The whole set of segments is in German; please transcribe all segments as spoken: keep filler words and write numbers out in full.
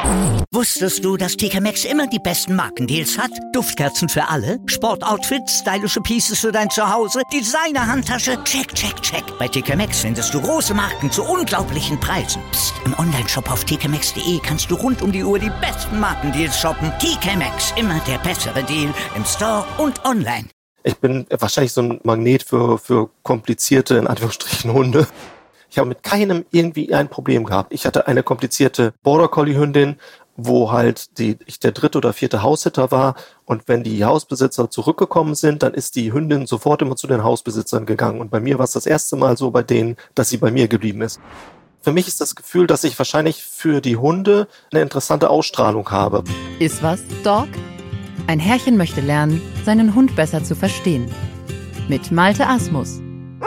Wusstest du, dass T K Maxx immer die besten Markendeals hat? Duftkerzen für alle, Sportoutfits, stylische Pieces für dein Zuhause, Designer-Handtasche, check, check, check. Bei T K Maxx findest du große Marken zu unglaublichen Preisen. Psst. Im Onlineshop auf t k maxx punkt d e kannst du rund um die Uhr die besten Markendeals shoppen. T K Maxx, immer der bessere Deal im Store und online. Ich bin wahrscheinlich so ein Magnet für, für komplizierte, in Anführungsstrichen, Hunde. Ich habe mit keinem irgendwie ein Problem gehabt. Ich hatte eine komplizierte Border Collie Hündin, wo halt die, ich der dritte oder vierte Haussitter war. Und wenn die Hausbesitzer zurückgekommen sind, dann ist die Hündin sofort immer zu den Hausbesitzern gegangen. Und bei mir war es das erste Mal so bei denen, dass sie bei mir geblieben ist. Für mich ist das Gefühl, dass ich wahrscheinlich für die Hunde eine interessante Ausstrahlung habe. Ist was, Dog? Ein Herrchen möchte lernen, seinen Hund besser zu verstehen. Mit Malte Asmus.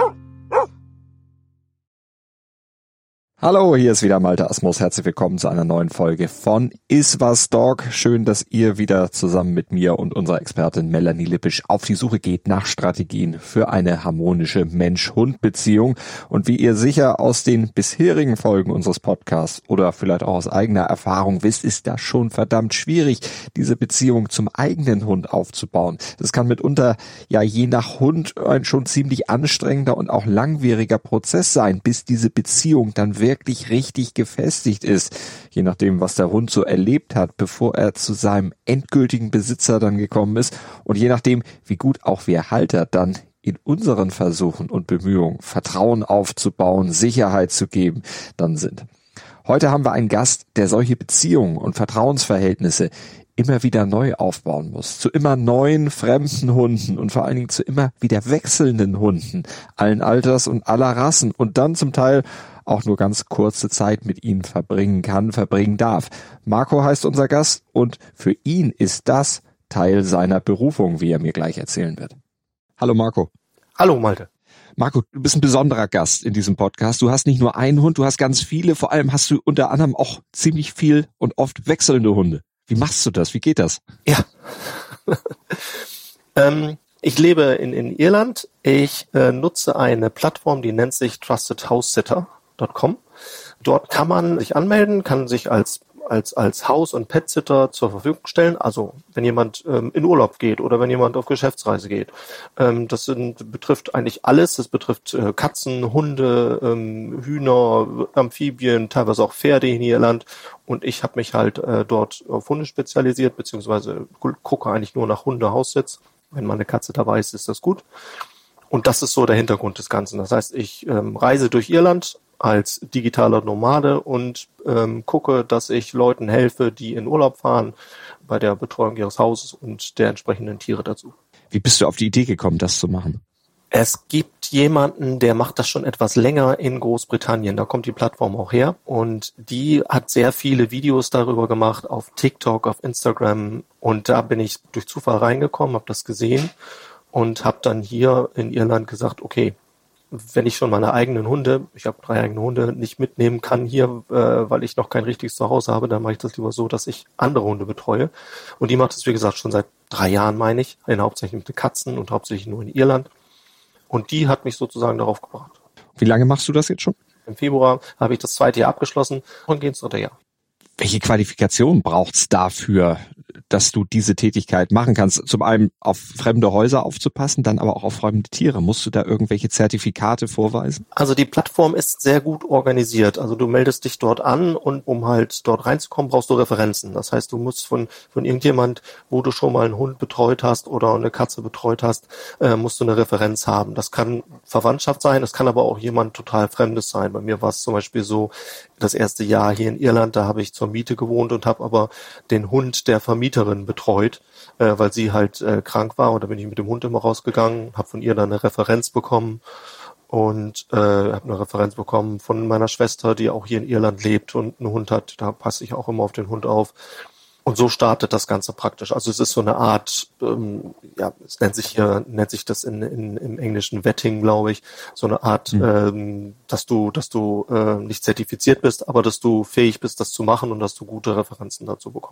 Hallo, hier ist wieder Malte Asmus. Herzlich willkommen zu einer neuen Folge von Is was, Dog. Schön, dass ihr wieder zusammen mit mir und unserer Expertin Melanie Lippisch auf die Suche geht nach Strategien für eine harmonische Mensch-Hund-Beziehung. Und wie ihr sicher aus den bisherigen Folgen unseres Podcasts oder vielleicht auch aus eigener Erfahrung wisst, ist das schon verdammt schwierig, diese Beziehung zum eigenen Hund aufzubauen. Das kann mitunter, ja, je nach Hund ein schon ziemlich anstrengender und auch langwieriger Prozess sein, bis diese Beziehung dann wirklich wirklich richtig gefestigt ist, je nachdem, was der Hund so erlebt hat, bevor er zu seinem endgültigen Besitzer dann gekommen ist und je nachdem, wie gut auch wir Halter dann in unseren Versuchen und Bemühungen Vertrauen aufzubauen, Sicherheit zu geben, dann sind. Heute haben wir einen Gast, der solche Beziehungen und Vertrauensverhältnisse immer wieder neu aufbauen muss, zu immer neuen fremden Hunden und vor allen Dingen zu immer wieder wechselnden Hunden, allen Alters und aller Rassen und dann zum Teil auch nur ganz kurze Zeit mit ihnen verbringen kann, verbringen darf. Marco heißt unser Gast und für ihn ist das Teil seiner Berufung, wie er mir gleich erzählen wird. Hallo Marco. Hallo Malte. Marco, du bist ein besonderer Gast in diesem Podcast. Du hast nicht nur einen Hund, du hast ganz viele, vor allem hast du unter anderem auch ziemlich viel und oft wechselnde Hunde. Wie machst du das? Wie geht das? Ja, ähm, ich lebe in, in Irland. Ich äh, nutze eine Plattform, die nennt sich trusted house sitter punkt com. Dort kann man sich anmelden, kann sich als als als Haus- und Pet-Sitter zur Verfügung stellen. Also wenn jemand ähm, in Urlaub geht oder wenn jemand auf Geschäftsreise geht. Ähm, das sind, betrifft eigentlich alles. Das betrifft äh, Katzen, Hunde, ähm, Hühner, Amphibien, teilweise auch Pferde in Irland. Und ich habe mich halt äh, dort auf Hunde spezialisiert, beziehungsweise gucke eigentlich nur nach Hunde-Haussitz. Wenn mal eine Katze dabei ist, ist das gut. Und das ist so der Hintergrund des Ganzen. Das heißt, ich ähm, reise durch Irland als digitaler Nomade und ähm, gucke, dass ich Leuten helfe, die in Urlaub fahren, bei der Betreuung ihres Hauses und der entsprechenden Tiere dazu. Wie bist du auf die Idee gekommen, das zu machen? Es gibt jemanden, der macht das schon etwas länger in Großbritannien. Da kommt die Plattform auch her. Und die hat sehr viele Videos darüber gemacht auf TikTok, auf Instagram. Und da bin ich durch Zufall reingekommen, habe das gesehen und habe dann hier in Irland gesagt, okay, wenn ich schon meine eigenen Hunde, ich habe drei eigene Hunde, nicht mitnehmen kann hier, äh, weil ich noch kein richtiges Zuhause habe, dann mache ich das lieber so, dass ich andere Hunde betreue. Und die macht das, wie gesagt, schon seit drei Jahren, meine ich, in hauptsächlich mit den Katzen und hauptsächlich nur in Irland. Und die hat mich sozusagen darauf gebracht. Wie lange machst du das jetzt schon? Im Februar habe ich das zweite Jahr abgeschlossen und gehe ins dritte Jahr. Welche Qualifikation braucht's dafür, dass du diese Tätigkeit machen kannst? Zum einen auf fremde Häuser aufzupassen, dann aber auch auf fremde Tiere. Musst du da irgendwelche Zertifikate vorweisen? Also die Plattform ist sehr gut organisiert. Also du meldest dich dort an und um halt dort reinzukommen, brauchst du Referenzen. Das heißt, du musst von von irgendjemand, wo du schon mal einen Hund betreut hast oder eine Katze betreut hast, äh, musst du eine Referenz haben. Das kann Verwandtschaft sein, das kann aber auch jemand total Fremdes sein. Bei mir war es zum Beispiel so, das erste Jahr hier in Irland, da habe ich zur Miete gewohnt und habe aber den Hund der Vermieterin betreut, äh, weil sie halt äh, krank war. Und da bin ich mit dem Hund immer rausgegangen, habe von ihr dann eine Referenz bekommen und äh, habe eine Referenz bekommen von meiner Schwester, die auch hier in Irland lebt und einen Hund hat. Da passe ich auch immer auf den Hund auf. Und so startet das Ganze praktisch. Also es ist so eine Art, ähm, ja, es nennt sich hier, nennt sich das in, in im Englischen Vetting, glaube ich, so eine Art, mhm. ähm, dass du, dass du äh, nicht zertifiziert bist, aber dass du fähig bist, das zu machen und dass du gute Referenzen dazu bekommst.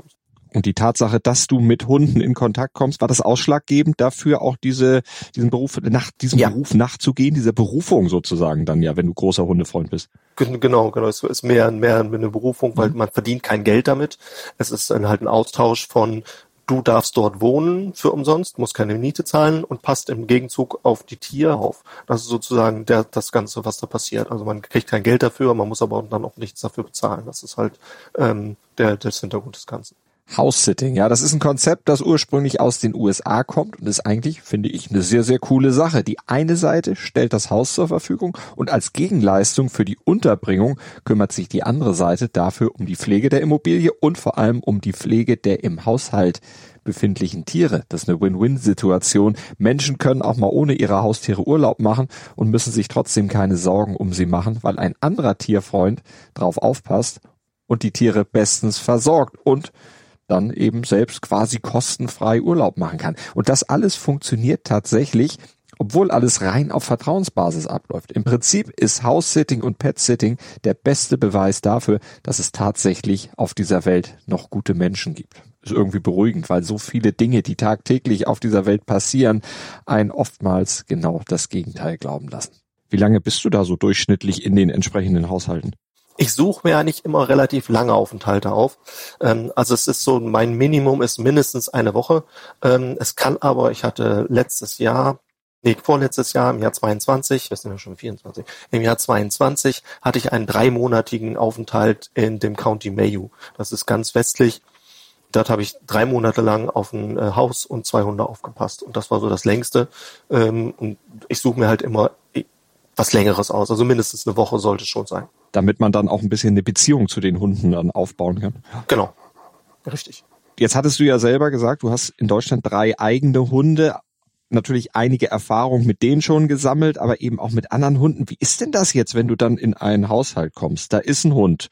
Und die Tatsache, dass du mit Hunden in Kontakt kommst, war das ausschlaggebend dafür, auch diese, diesen Beruf, nach diesem ja. Beruf nachzugehen, dieser Berufung sozusagen dann ja, wenn du großer Hundefreund bist? Genau, genau. Es ist mehr, mehr eine Berufung, weil mhm. man verdient kein Geld damit. Es ist dann halt ein Austausch von, du darfst dort wohnen für umsonst, musst keine Miete zahlen und passt im Gegenzug auf die Tiere auf. Das ist sozusagen der, das Ganze, was da passiert. Also man kriegt kein Geld dafür, man muss aber dann auch nichts dafür bezahlen. Das ist halt ähm, der, der Hintergrund des Ganzen. House-Sitting, ja, das ist ein Konzept, das ursprünglich aus den U S A kommt und ist eigentlich, finde ich, eine sehr, sehr coole Sache. Die eine Seite stellt das Haus zur Verfügung und als Gegenleistung für die Unterbringung kümmert sich die andere Seite dafür um die Pflege der Immobilie und vor allem um die Pflege der im Haushalt befindlichen Tiere. Das ist eine Win-Win-Situation. Menschen können auch mal ohne ihre Haustiere Urlaub machen und müssen sich trotzdem keine Sorgen um sie machen, weil ein anderer Tierfreund drauf aufpasst und die Tiere bestens versorgt und dann eben selbst quasi kostenfrei Urlaub machen kann. Und das alles funktioniert tatsächlich, obwohl alles rein auf Vertrauensbasis abläuft. Im Prinzip ist House-Sitting und Pet-Sitting der beste Beweis dafür, dass es tatsächlich auf dieser Welt noch gute Menschen gibt. Ist irgendwie beruhigend, weil so viele Dinge, die tagtäglich auf dieser Welt passieren, einen oftmals genau das Gegenteil glauben lassen. Wie lange bist du da so durchschnittlich in den entsprechenden Haushalten? Ich suche mir eigentlich immer relativ lange Aufenthalte auf. Ähm, also es ist so, mein Minimum ist mindestens eine Woche. Ähm, es kann aber, ich hatte letztes Jahr, nee, vorletztes Jahr, im Jahr zweiundzwanzig, wir sind ja schon vierundzwanzig, im Jahr zweiundzwanzig hatte ich einen dreimonatigen Aufenthalt in dem County Mayo. Das ist ganz westlich. Dort habe ich drei Monate lang auf ein äh, Haus und zwei Hunde aufgepasst. Und das war so das längste. Ähm, und ich suche mir halt immer was Längeres aus. Also mindestens eine Woche sollte es schon sein. Damit man dann auch ein bisschen eine Beziehung zu den Hunden dann aufbauen kann. Genau, richtig. Jetzt hattest du ja selber gesagt, du hast in Deutschland drei eigene Hunde, natürlich einige Erfahrungen mit denen schon gesammelt, aber eben auch mit anderen Hunden. Wie ist denn das jetzt, wenn du dann in einen Haushalt kommst? Da ist ein Hund.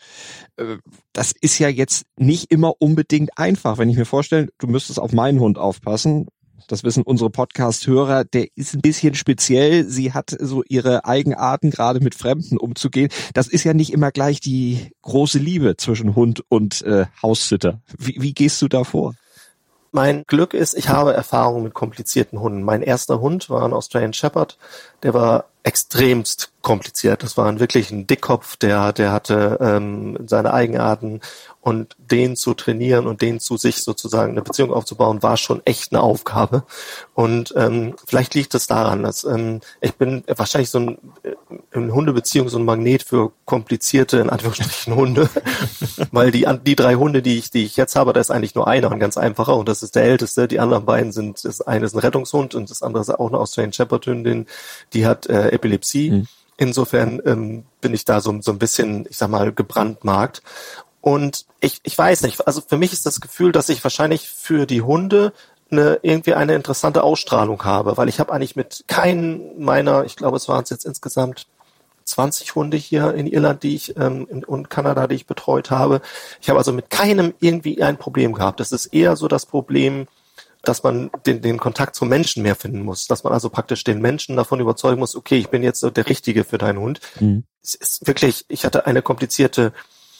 Das ist ja jetzt nicht immer unbedingt einfach. Wenn ich mir vorstelle, du müsstest auf meinen Hund aufpassen, das wissen unsere Podcast-Hörer, der ist ein bisschen speziell. Sie hat so ihre Eigenarten, gerade mit Fremden umzugehen. Das ist ja nicht immer gleich die große Liebe zwischen Hund und äh, Haussitter. Wie, wie gehst du da vor? Mein Glück ist, ich habe Erfahrung mit komplizierten Hunden. Mein erster Hund war ein Australian Shepherd. Der war extremst kompliziert. Das war ein wirklich ein Dickkopf, der, der hatte ähm, seine Eigenarten. Und den zu trainieren und den zu sich sozusagen eine Beziehung aufzubauen, war schon echt eine Aufgabe. Und ähm, vielleicht liegt es daran, dass ähm, ich bin wahrscheinlich so ein in Hundebeziehung so ein Magnet für komplizierte, in Anführungsstrichen, Hunde. Weil die die drei Hunde, die ich die ich jetzt habe, da ist eigentlich nur einer, ein ganz einfacher, und das ist der älteste. Die anderen beiden sind, das eine ist ein Rettungshund und das andere ist auch eine Australian Shepherd Hündin, die hat äh, Epilepsie. Mhm. Insofern ähm, bin ich da so, so ein bisschen, ich sag mal, gebrandmarkt. Und ich, ich weiß nicht, also für mich ist das Gefühl, dass ich wahrscheinlich für die Hunde eine, irgendwie eine interessante Ausstrahlung habe, weil ich habe eigentlich mit keinen meiner, ich glaube, es waren es jetzt insgesamt zwanzig Hunde hier in Irland, die ich ähm, in, und Kanada, die ich betreut habe. Ich habe also mit keinem irgendwie ein Problem gehabt. Das ist eher so das Problem, dass man den, den Kontakt zum Menschen mehr finden muss, dass man also praktisch den Menschen davon überzeugen muss, okay, ich bin jetzt so der Richtige für deinen Hund. Mhm. Es ist wirklich, ich hatte eine komplizierte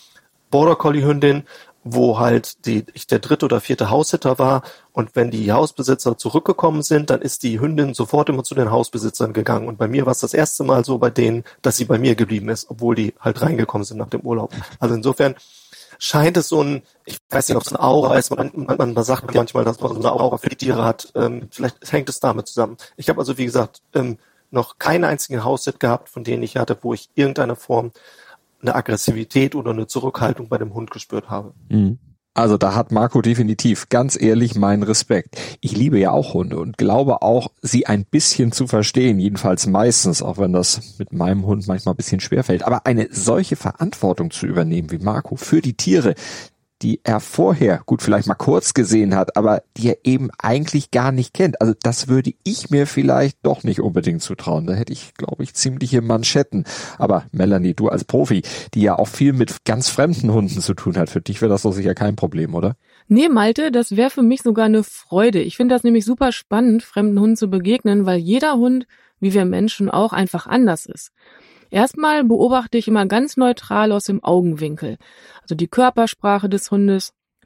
Border Collie Hündin, wo halt die, ich der dritte oder vierte Haussitter war, und wenn die Hausbesitzer zurückgekommen sind, dann ist die Hündin sofort immer zu den Hausbesitzern gegangen, und bei mir war es das erste Mal so bei denen, dass sie bei mir geblieben ist, obwohl die halt reingekommen sind nach dem Urlaub. Also insofern scheint es so ein, ich weiß nicht, ob es eine Aura ist, man, man, man sagt manchmal, dass man so eine Aura für die Tiere hat, ähm, vielleicht hängt es damit zusammen. Ich habe also, wie gesagt, ähm, noch keinen einzigen Haussit gehabt, von denen ich hatte, wo ich irgendeine Form eine Aggressivität oder eine Zurückhaltung bei dem Hund gespürt habe. Also da hat Marco definitiv, ganz ehrlich, meinen Respekt. Ich liebe ja auch Hunde und glaube auch, sie ein bisschen zu verstehen, jedenfalls meistens, auch wenn das mit meinem Hund manchmal ein bisschen schwerfällt. Aber eine solche Verantwortung zu übernehmen wie Marco für die Tiere, die er vorher, gut, vielleicht mal kurz gesehen hat, aber die er eben eigentlich gar nicht kennt. Also das würde ich mir vielleicht doch nicht unbedingt zutrauen. Da hätte ich, glaube ich, ziemliche Manschetten. Aber Melanie, du als Profi, die ja auch viel mit ganz fremden Hunden zu tun hat, für dich wäre das doch sicher kein Problem, oder? Nee, Malte, das wäre für mich sogar eine Freude. Ich finde das nämlich super spannend, fremden Hunden zu begegnen, weil jeder Hund, wie wir Menschen auch, einfach anders ist. Erstmal beobachte ich immer ganz neutral aus dem Augenwinkel. Also die Körpersprache des Hundes,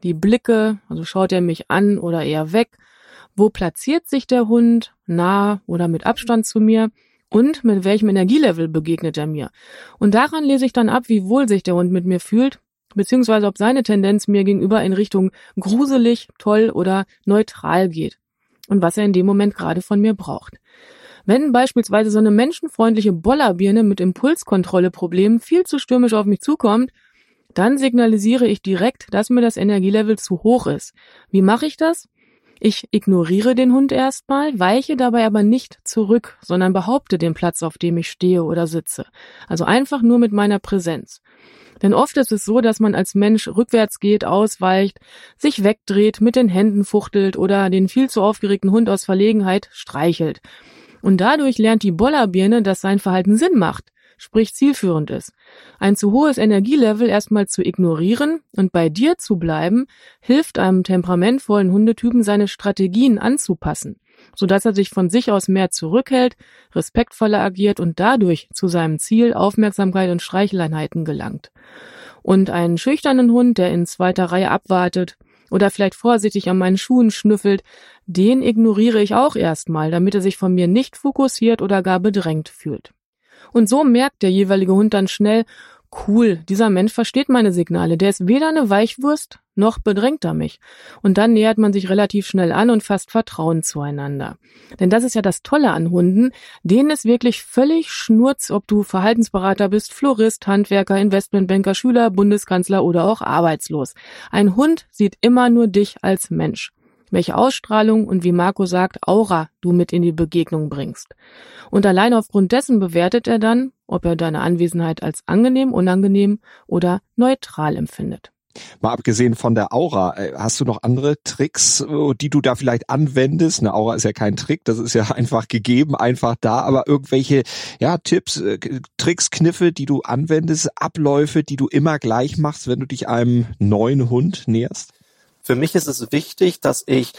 die Blicke, also schaut er mich an oder eher weg, wo platziert sich der Hund, nah oder mit Abstand zu mir und mit welchem Energielevel begegnet er mir. Und daran lese ich dann ab, wie wohl sich der Hund mit mir fühlt, beziehungsweise ob seine Tendenz mir gegenüber in Richtung gruselig, toll oder neutral geht und was er in dem Moment gerade von mir braucht. Wenn beispielsweise so eine menschenfreundliche Bollerbirne mit Impulskontrolle-Problemen viel zu stürmisch auf mich zukommt, dann signalisiere ich direkt, dass mir das Energielevel zu hoch ist. Wie mache ich das? Ich ignoriere den Hund erstmal, weiche dabei aber nicht zurück, sondern behaupte den Platz, auf dem ich stehe oder sitze. Also einfach nur mit meiner Präsenz. Denn oft ist es so, dass man als Mensch rückwärts geht, ausweicht, sich wegdreht, mit den Händen fuchtelt oder den viel zu aufgeregten Hund aus Verlegenheit streichelt. Und dadurch lernt die Bollerbirne, dass sein Verhalten Sinn macht, sprich zielführend ist. Ein zu hohes Energielevel erstmal zu ignorieren und bei dir zu bleiben, hilft einem temperamentvollen Hundetypen, seine Strategien anzupassen, sodass er sich von sich aus mehr zurückhält, respektvoller agiert und dadurch zu seinem Ziel Aufmerksamkeit und Streicheleinheiten gelangt. Und einen schüchternen Hund, der in zweiter Reihe abwartet oder vielleicht vorsichtig an meinen Schuhen schnüffelt, den ignoriere ich auch erstmal, damit er sich von mir nicht fokussiert oder gar bedrängt fühlt. Und so merkt der jeweilige Hund dann schnell, cool, dieser Mensch versteht meine Signale, der ist weder eine Weichwurst, noch bedrängt er mich. Und dann nähert man sich relativ schnell an und fasst Vertrauen zueinander. Denn das ist ja das Tolle an Hunden, denen ist wirklich völlig schnurz, ob du Verhaltensberater bist, Florist, Handwerker, Investmentbanker, Schüler, Bundeskanzler oder auch arbeitslos. Ein Hund sieht immer nur dich als Mensch. Welche Ausstrahlung und wie Marco sagt, Aura du mit in die Begegnung bringst. Und allein aufgrund dessen bewertet er dann, ob er deine Anwesenheit als angenehm, unangenehm oder neutral empfindet. Mal abgesehen von der Aura, hast du noch andere Tricks, die du da vielleicht anwendest? Eine Aura ist ja kein Trick, das ist ja einfach gegeben, einfach da, aber irgendwelche ja, Tipps, Tricks, Kniffe, die du anwendest, Abläufe, die du immer gleich machst, wenn du dich einem neuen Hund näherst? Für mich ist es wichtig, dass ich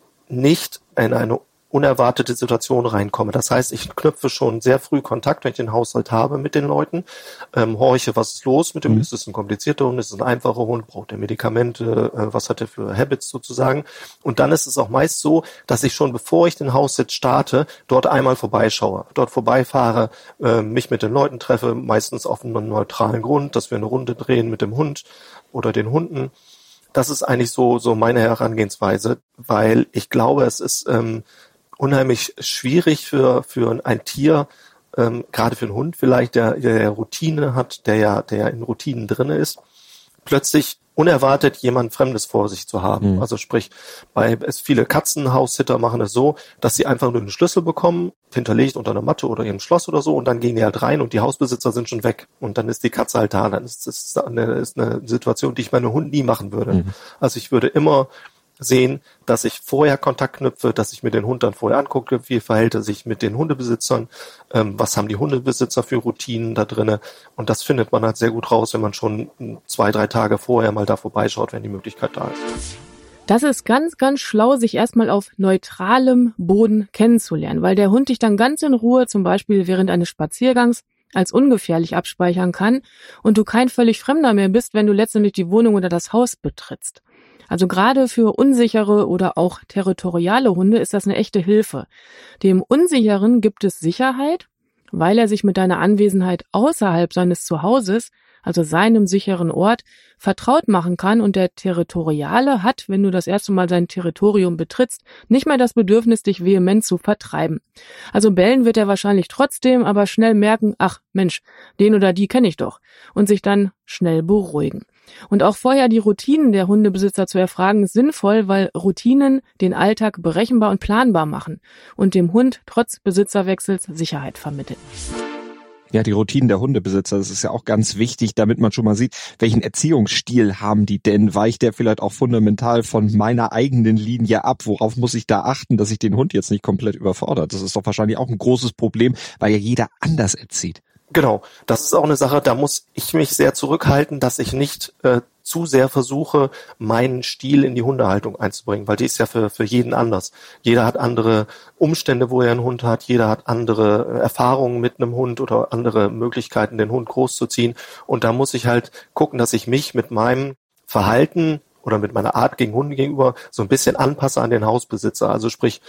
nicht in eine unerwartete Situation reinkomme. Das heißt, ich knüpfe schon sehr früh Kontakt, wenn ich den Haushalt habe, mit den Leuten, ähm, horche, was ist los mit dem, mhm. ist es ein komplizierter Hund, ist es ein einfacher Hund, braucht er Medikamente, äh, was hat er für Habits sozusagen. Und dann ist es auch meist so, dass ich schon, bevor ich den Haussitz starte, dort einmal vorbeischaue, dort vorbeifahre, äh, mich mit den Leuten treffe, meistens auf einem neutralen Grund, dass wir eine Runde drehen mit dem Hund oder den Hunden. Das ist eigentlich so so meine Herangehensweise, weil ich glaube, es ist ähm, unheimlich schwierig für für ein Tier, ähm, gerade für einen Hund vielleicht, der, der Routine hat, der ja der ja in Routinen drinne ist, plötzlich unerwartet jemand Fremdes vor sich zu haben. Mhm. Also sprich, bei es viele Katzenhaussitter machen es so, dass sie einfach nur den Schlüssel bekommen, hinterlegt unter einer Matte oder ihrem Schloss oder so, und dann gehen die halt rein und die Hausbesitzer sind schon weg. Und dann ist die Katze halt da. Dann ist das eine, ist eine Situation, die ich meinem Hund nie machen würde. Mhm. Also ich würde immer sehen, dass ich vorher Kontakt knüpfe, dass ich mir den Hund dann vorher angucke, wie verhält er sich mit den Hundebesitzern, ähm, was haben die Hundebesitzer für Routinen da drinne, und das findet man halt sehr gut raus, wenn man schon zwei, drei Tage vorher mal da vorbeischaut, wenn die Möglichkeit da ist. Das ist ganz, ganz schlau, sich erstmal auf neutralem Boden kennenzulernen, weil der Hund dich dann ganz in Ruhe, zum Beispiel während eines Spaziergangs, als ungefährlich abspeichern kann und du kein völlig Fremder mehr bist, wenn du letztendlich die Wohnung oder das Haus betrittst. Also gerade für unsichere oder auch territoriale Hunde ist das eine echte Hilfe. Dem Unsicheren gibt es Sicherheit, weil er sich mit deiner Anwesenheit außerhalb seines Zuhauses, also seinem sicheren Ort, vertraut machen kann, und der Territoriale hat, wenn du das erste Mal sein Territorium betrittst, nicht mehr das Bedürfnis, dich vehement zu vertreiben. Also bellen wird er wahrscheinlich trotzdem, aber schnell merken, ach Mensch, den oder die kenne ich doch, und sich dann schnell beruhigen. Und auch vorher die Routinen der Hundebesitzer zu erfragen, ist sinnvoll, weil Routinen den Alltag berechenbar und planbar machen und dem Hund trotz Besitzerwechsels Sicherheit vermitteln. Ja, die Routinen der Hundebesitzer, das ist ja auch ganz wichtig, damit man schon mal sieht, welchen Erziehungsstil haben die denn? Weicht der vielleicht auch fundamental von meiner eigenen Linie ab? Worauf muss ich da achten, dass ich den Hund jetzt nicht komplett überfordert? Das ist doch wahrscheinlich auch ein großes Problem, weil ja jeder anders erzieht. Genau, das ist auch eine Sache, da muss ich mich sehr zurückhalten, dass ich nicht äh, zu sehr versuche, meinen Stil in die Hundehaltung einzubringen, weil die ist ja für für jeden anders. Jeder hat andere Umstände, wo er einen Hund hat, jeder hat andere Erfahrungen mit einem Hund oder andere Möglichkeiten, den Hund großzuziehen, und da muss ich halt gucken, dass ich mich mit meinem Verhalten oder mit meiner Art gegen Hunde gegenüber so ein bisschen anpasse an den Hausbesitzer. Also sprich,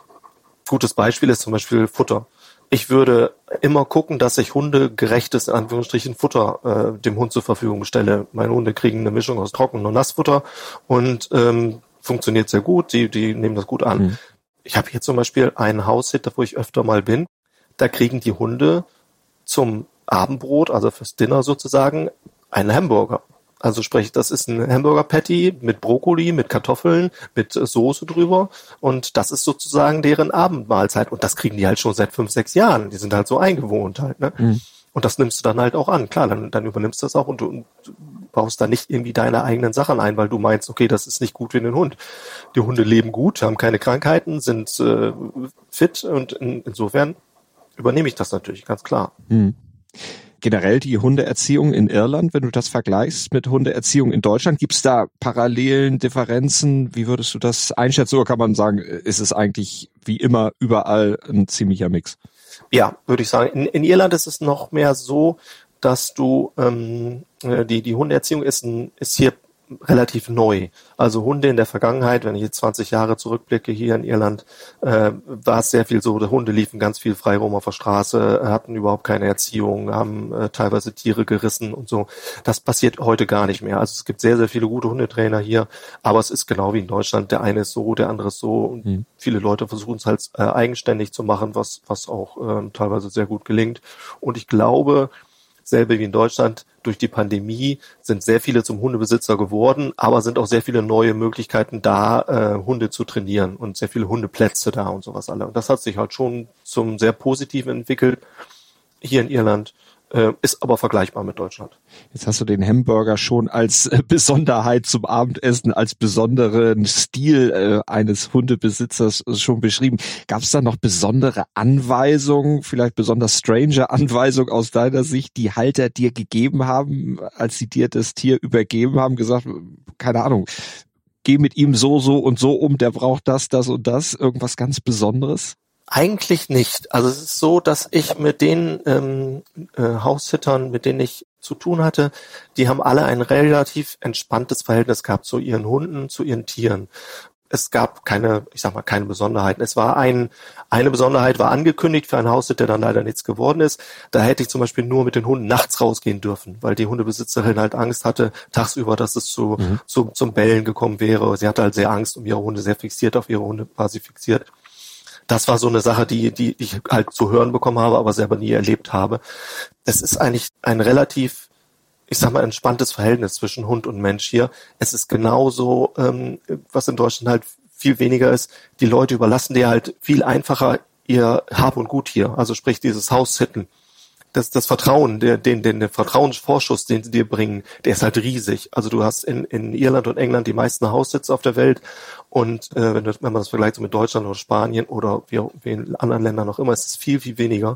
gutes Beispiel ist zum Beispiel Futter. Ich würde immer gucken, dass ich hundegerechtes, in Anführungsstrichen, Futter äh, dem Hund zur Verfügung stelle. Meine Hunde kriegen eine Mischung aus Trocken- und Nassfutter und ähm, funktioniert sehr gut, die, die nehmen das gut an. Mhm. Ich habe hier zum Beispiel einen Haussitter, wo ich öfter mal bin, da kriegen die Hunde zum Abendbrot, also fürs Dinner sozusagen, einen Hamburger. Also sprich, das ist ein Hamburger-Patty mit Brokkoli, mit Kartoffeln, mit Soße drüber und das ist sozusagen deren Abendmahlzeit und das kriegen die halt schon seit fünf, sechs Jahren. Die sind halt so eingewohnt halt, ne? Mhm. Und das nimmst du dann halt auch an. Klar, dann, dann übernimmst du das auch und du, und du baust da nicht irgendwie deine eigenen Sachen ein, weil du meinst, okay, das ist nicht gut für den Hund. Die Hunde leben gut, haben keine Krankheiten, sind äh, fit und in, insofern übernehme ich das natürlich, ganz klar. Mhm. Generell die Hundeerziehung in Irland, wenn du das vergleichst mit Hundeerziehung in Deutschland, gibt es da Parallelen, Differenzen? Wie würdest du das einschätzen? Oder kann man sagen, ist es eigentlich wie immer überall ein ziemlicher Mix? Ja, würde ich sagen. In, in Irland ist es noch mehr so, dass du ähm, die die Hundeerziehung ist ein, ist hier relativ neu. Also Hunde in der Vergangenheit, wenn ich jetzt zwanzig Jahre zurückblicke hier in Irland, äh, war es sehr viel so, die Hunde liefen ganz viel frei rum auf der Straße, hatten überhaupt keine Erziehung, haben äh, teilweise Tiere gerissen und so. Das passiert heute gar nicht mehr. Also es gibt sehr, sehr viele gute Hundetrainer hier, aber es ist genau wie in Deutschland. Der eine ist so, der andere ist so und mhm. viele Leute versuchen es halt äh, eigenständig zu machen, was was auch äh, teilweise sehr gut gelingt. Und ich glaube, selbe wie in Deutschland, durch die Pandemie sind sehr viele zum Hundebesitzer geworden, aber sind auch sehr viele neue Möglichkeiten da, äh, Hunde zu trainieren und sehr viele Hundeplätze da und sowas alle. Und das hat sich halt schon zum sehr Positiven entwickelt hier in Irland, äh, ist aber vergleichbar mit Deutschland. Jetzt hast du den Hamburger schon als äh, Besonderheit zum Abendessen, als besonderen Stil äh, eines Hundebesitzers schon beschrieben. Gab es da noch besondere Anweisungen, vielleicht besonders strange Anweisungen aus deiner Sicht, die Halter dir gegeben haben, als sie dir das Tier übergeben haben, gesagt, keine Ahnung, geh mit ihm so, so und so um, der braucht das, das und das, irgendwas ganz Besonderes? Eigentlich nicht. Also es ist so, dass ich mit den ähm, äh, Haussittern, mit denen ich zu tun hatte, die haben alle ein relativ entspanntes Verhältnis gehabt zu ihren Hunden, zu ihren Tieren. Es gab keine, ich sag mal, keine Besonderheiten. Es war ein, eine Besonderheit war angekündigt für ein Haussitter, der dann leider nichts geworden ist. Da hätte ich zum Beispiel nur mit den Hunden nachts rausgehen dürfen, weil die Hundebesitzerin halt Angst hatte, tagsüber, dass es zu, mhm. zu, zum Bellen gekommen wäre. Sie hatte halt sehr Angst um ihre Hunde, sehr fixiert auf ihre Hunde, quasi fixiert. Das war so eine Sache, die, die ich halt zu hören bekommen habe, aber selber nie erlebt habe. Es ist eigentlich ein relativ, ich sag mal, entspanntes Verhältnis zwischen Hund und Mensch hier. Es ist genauso, ähm, was in Deutschland halt viel weniger ist. Die Leute überlassen dir halt viel einfacher ihr Hab und Gut hier. Also sprich dieses Haussitten. Das, das Vertrauen, der, den, den, den Vertrauensvorschuss, den sie dir bringen, der ist halt riesig. Also du hast in, in Irland und England die meisten Haussitze auf der Welt und äh, wenn, du, wenn man das vergleicht so mit Deutschland oder Spanien oder wie, wie in anderen Ländern noch immer, ist es viel, viel weniger.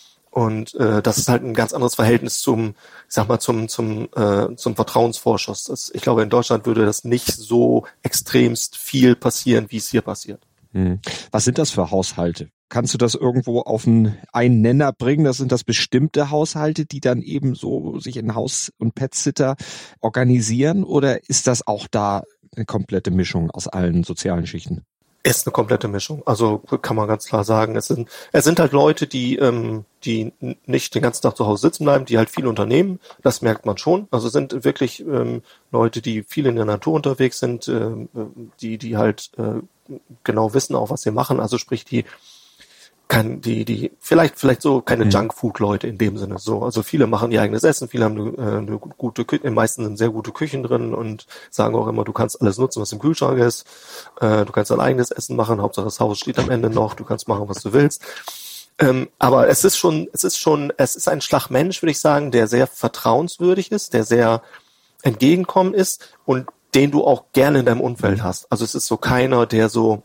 Und äh, das ist halt ein ganz anderes Verhältnis zum, ich sag mal, zum zum äh, zum Vertrauensvorschuss. Das, ich glaube, in Deutschland würde das nicht so extremst viel passieren, wie es hier passiert. Hm. Was sind das für Haushalte? Kannst du das irgendwo auf einen, einen Nenner bringen? Das sind das bestimmte Haushalte, die dann eben so sich in Haus- und Pet-Sitter organisieren? Oder ist das auch da eine komplette Mischung aus allen sozialen Schichten? Ist eine komplette Mischung. Also kann man ganz klar sagen, es sind es sind halt Leute, die ähm, die nicht den ganzen Tag zu Hause sitzen bleiben, die halt viel unternehmen. Das merkt man schon. Also es sind wirklich ähm, Leute, die viel in der Natur unterwegs sind, äh, die die halt äh, genau wissen auch, was sie machen. Also sprich die kann die die vielleicht vielleicht so keine mhm. Junkfood-Leute in dem Sinne so. Also viele machen ihr eigenes Essen, viele haben eine, eine gute Küche, die meisten sind sehr gute Küchen drin und sagen auch immer, du kannst alles nutzen, was im Kühlschrank ist. Äh, du kannst dein eigenes Essen machen, Hauptsache das Haus steht am Ende noch, du kannst machen, was du willst. Ähm, aber es ist schon, es ist schon, es ist ein Schlag Mensch, würde ich sagen, der sehr vertrauenswürdig ist, der sehr entgegenkommen ist und den du auch gerne in deinem Umfeld hast. Also es ist so keiner, der so,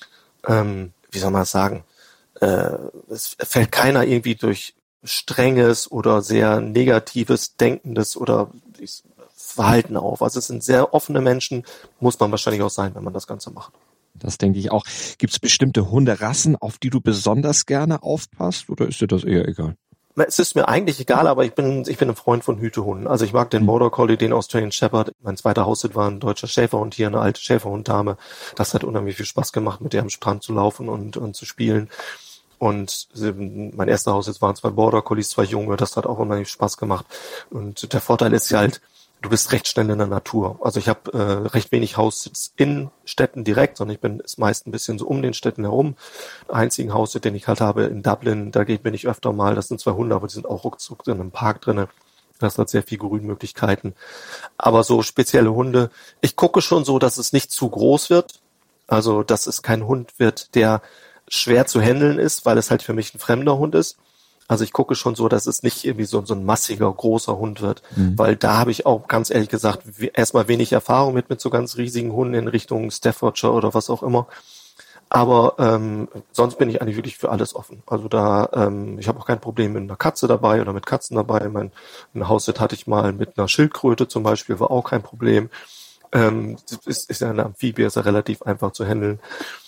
ähm, wie soll man das sagen, äh, es fällt keiner irgendwie durch strenges oder sehr negatives, denkendes oder Verhalten auf. Also es sind sehr offene Menschen, muss man wahrscheinlich auch sein, wenn man das Ganze macht. Das denke ich auch. Gibt es bestimmte Hunderassen, auf die du besonders gerne aufpasst oder ist dir das eher egal? Es ist mir eigentlich egal, aber ich bin ich bin ein Freund von Hütehunden. Also ich mag den Border Collie, den Australian Shepherd. Mein zweiter Haushund war ein deutscher Schäferhund, hier eine alte Schäferhunddame. Das hat unheimlich viel Spaß gemacht, mit der am Strand zu laufen und, und zu spielen. Und mein erster Haushund waren zwei Border Collies, zwei Junge. Das hat auch unheimlich Spaß gemacht. Und der Vorteil ist ja halt, du bist recht schnell in der Natur. Also ich habe äh, recht wenig Haussitz in Städten direkt, sondern ich bin ist meist ein bisschen so um den Städten herum. Den einzigen Haussitz, den ich halt habe in Dublin, da bin ich öfter mal. Das sind zwei Hunde, aber die sind auch ruckzuck in einem Park drinne. Das hat sehr viel Grünmöglichkeiten. Aber so spezielle Hunde, ich gucke schon so, dass es nicht zu groß wird. Also dass es kein Hund wird, der schwer zu handeln ist, weil es halt für mich ein fremder Hund ist. Also ich gucke schon so, dass es nicht irgendwie so, so ein massiger, großer Hund wird, mhm. weil da habe ich auch ganz ehrlich gesagt erstmal wenig Erfahrung mit, mit so ganz riesigen Hunden in Richtung Staffordshire oder was auch immer. Aber ähm, sonst bin ich eigentlich wirklich für alles offen. Also da, ähm, ich habe auch kein Problem mit einer Katze dabei oder mit Katzen dabei. Mein ein Haussitz hatte ich mal mit einer Schildkröte zum Beispiel, war auch kein Problem. Ähm, ist, ist ja eine Amphibie, ist ja relativ einfach zu handeln.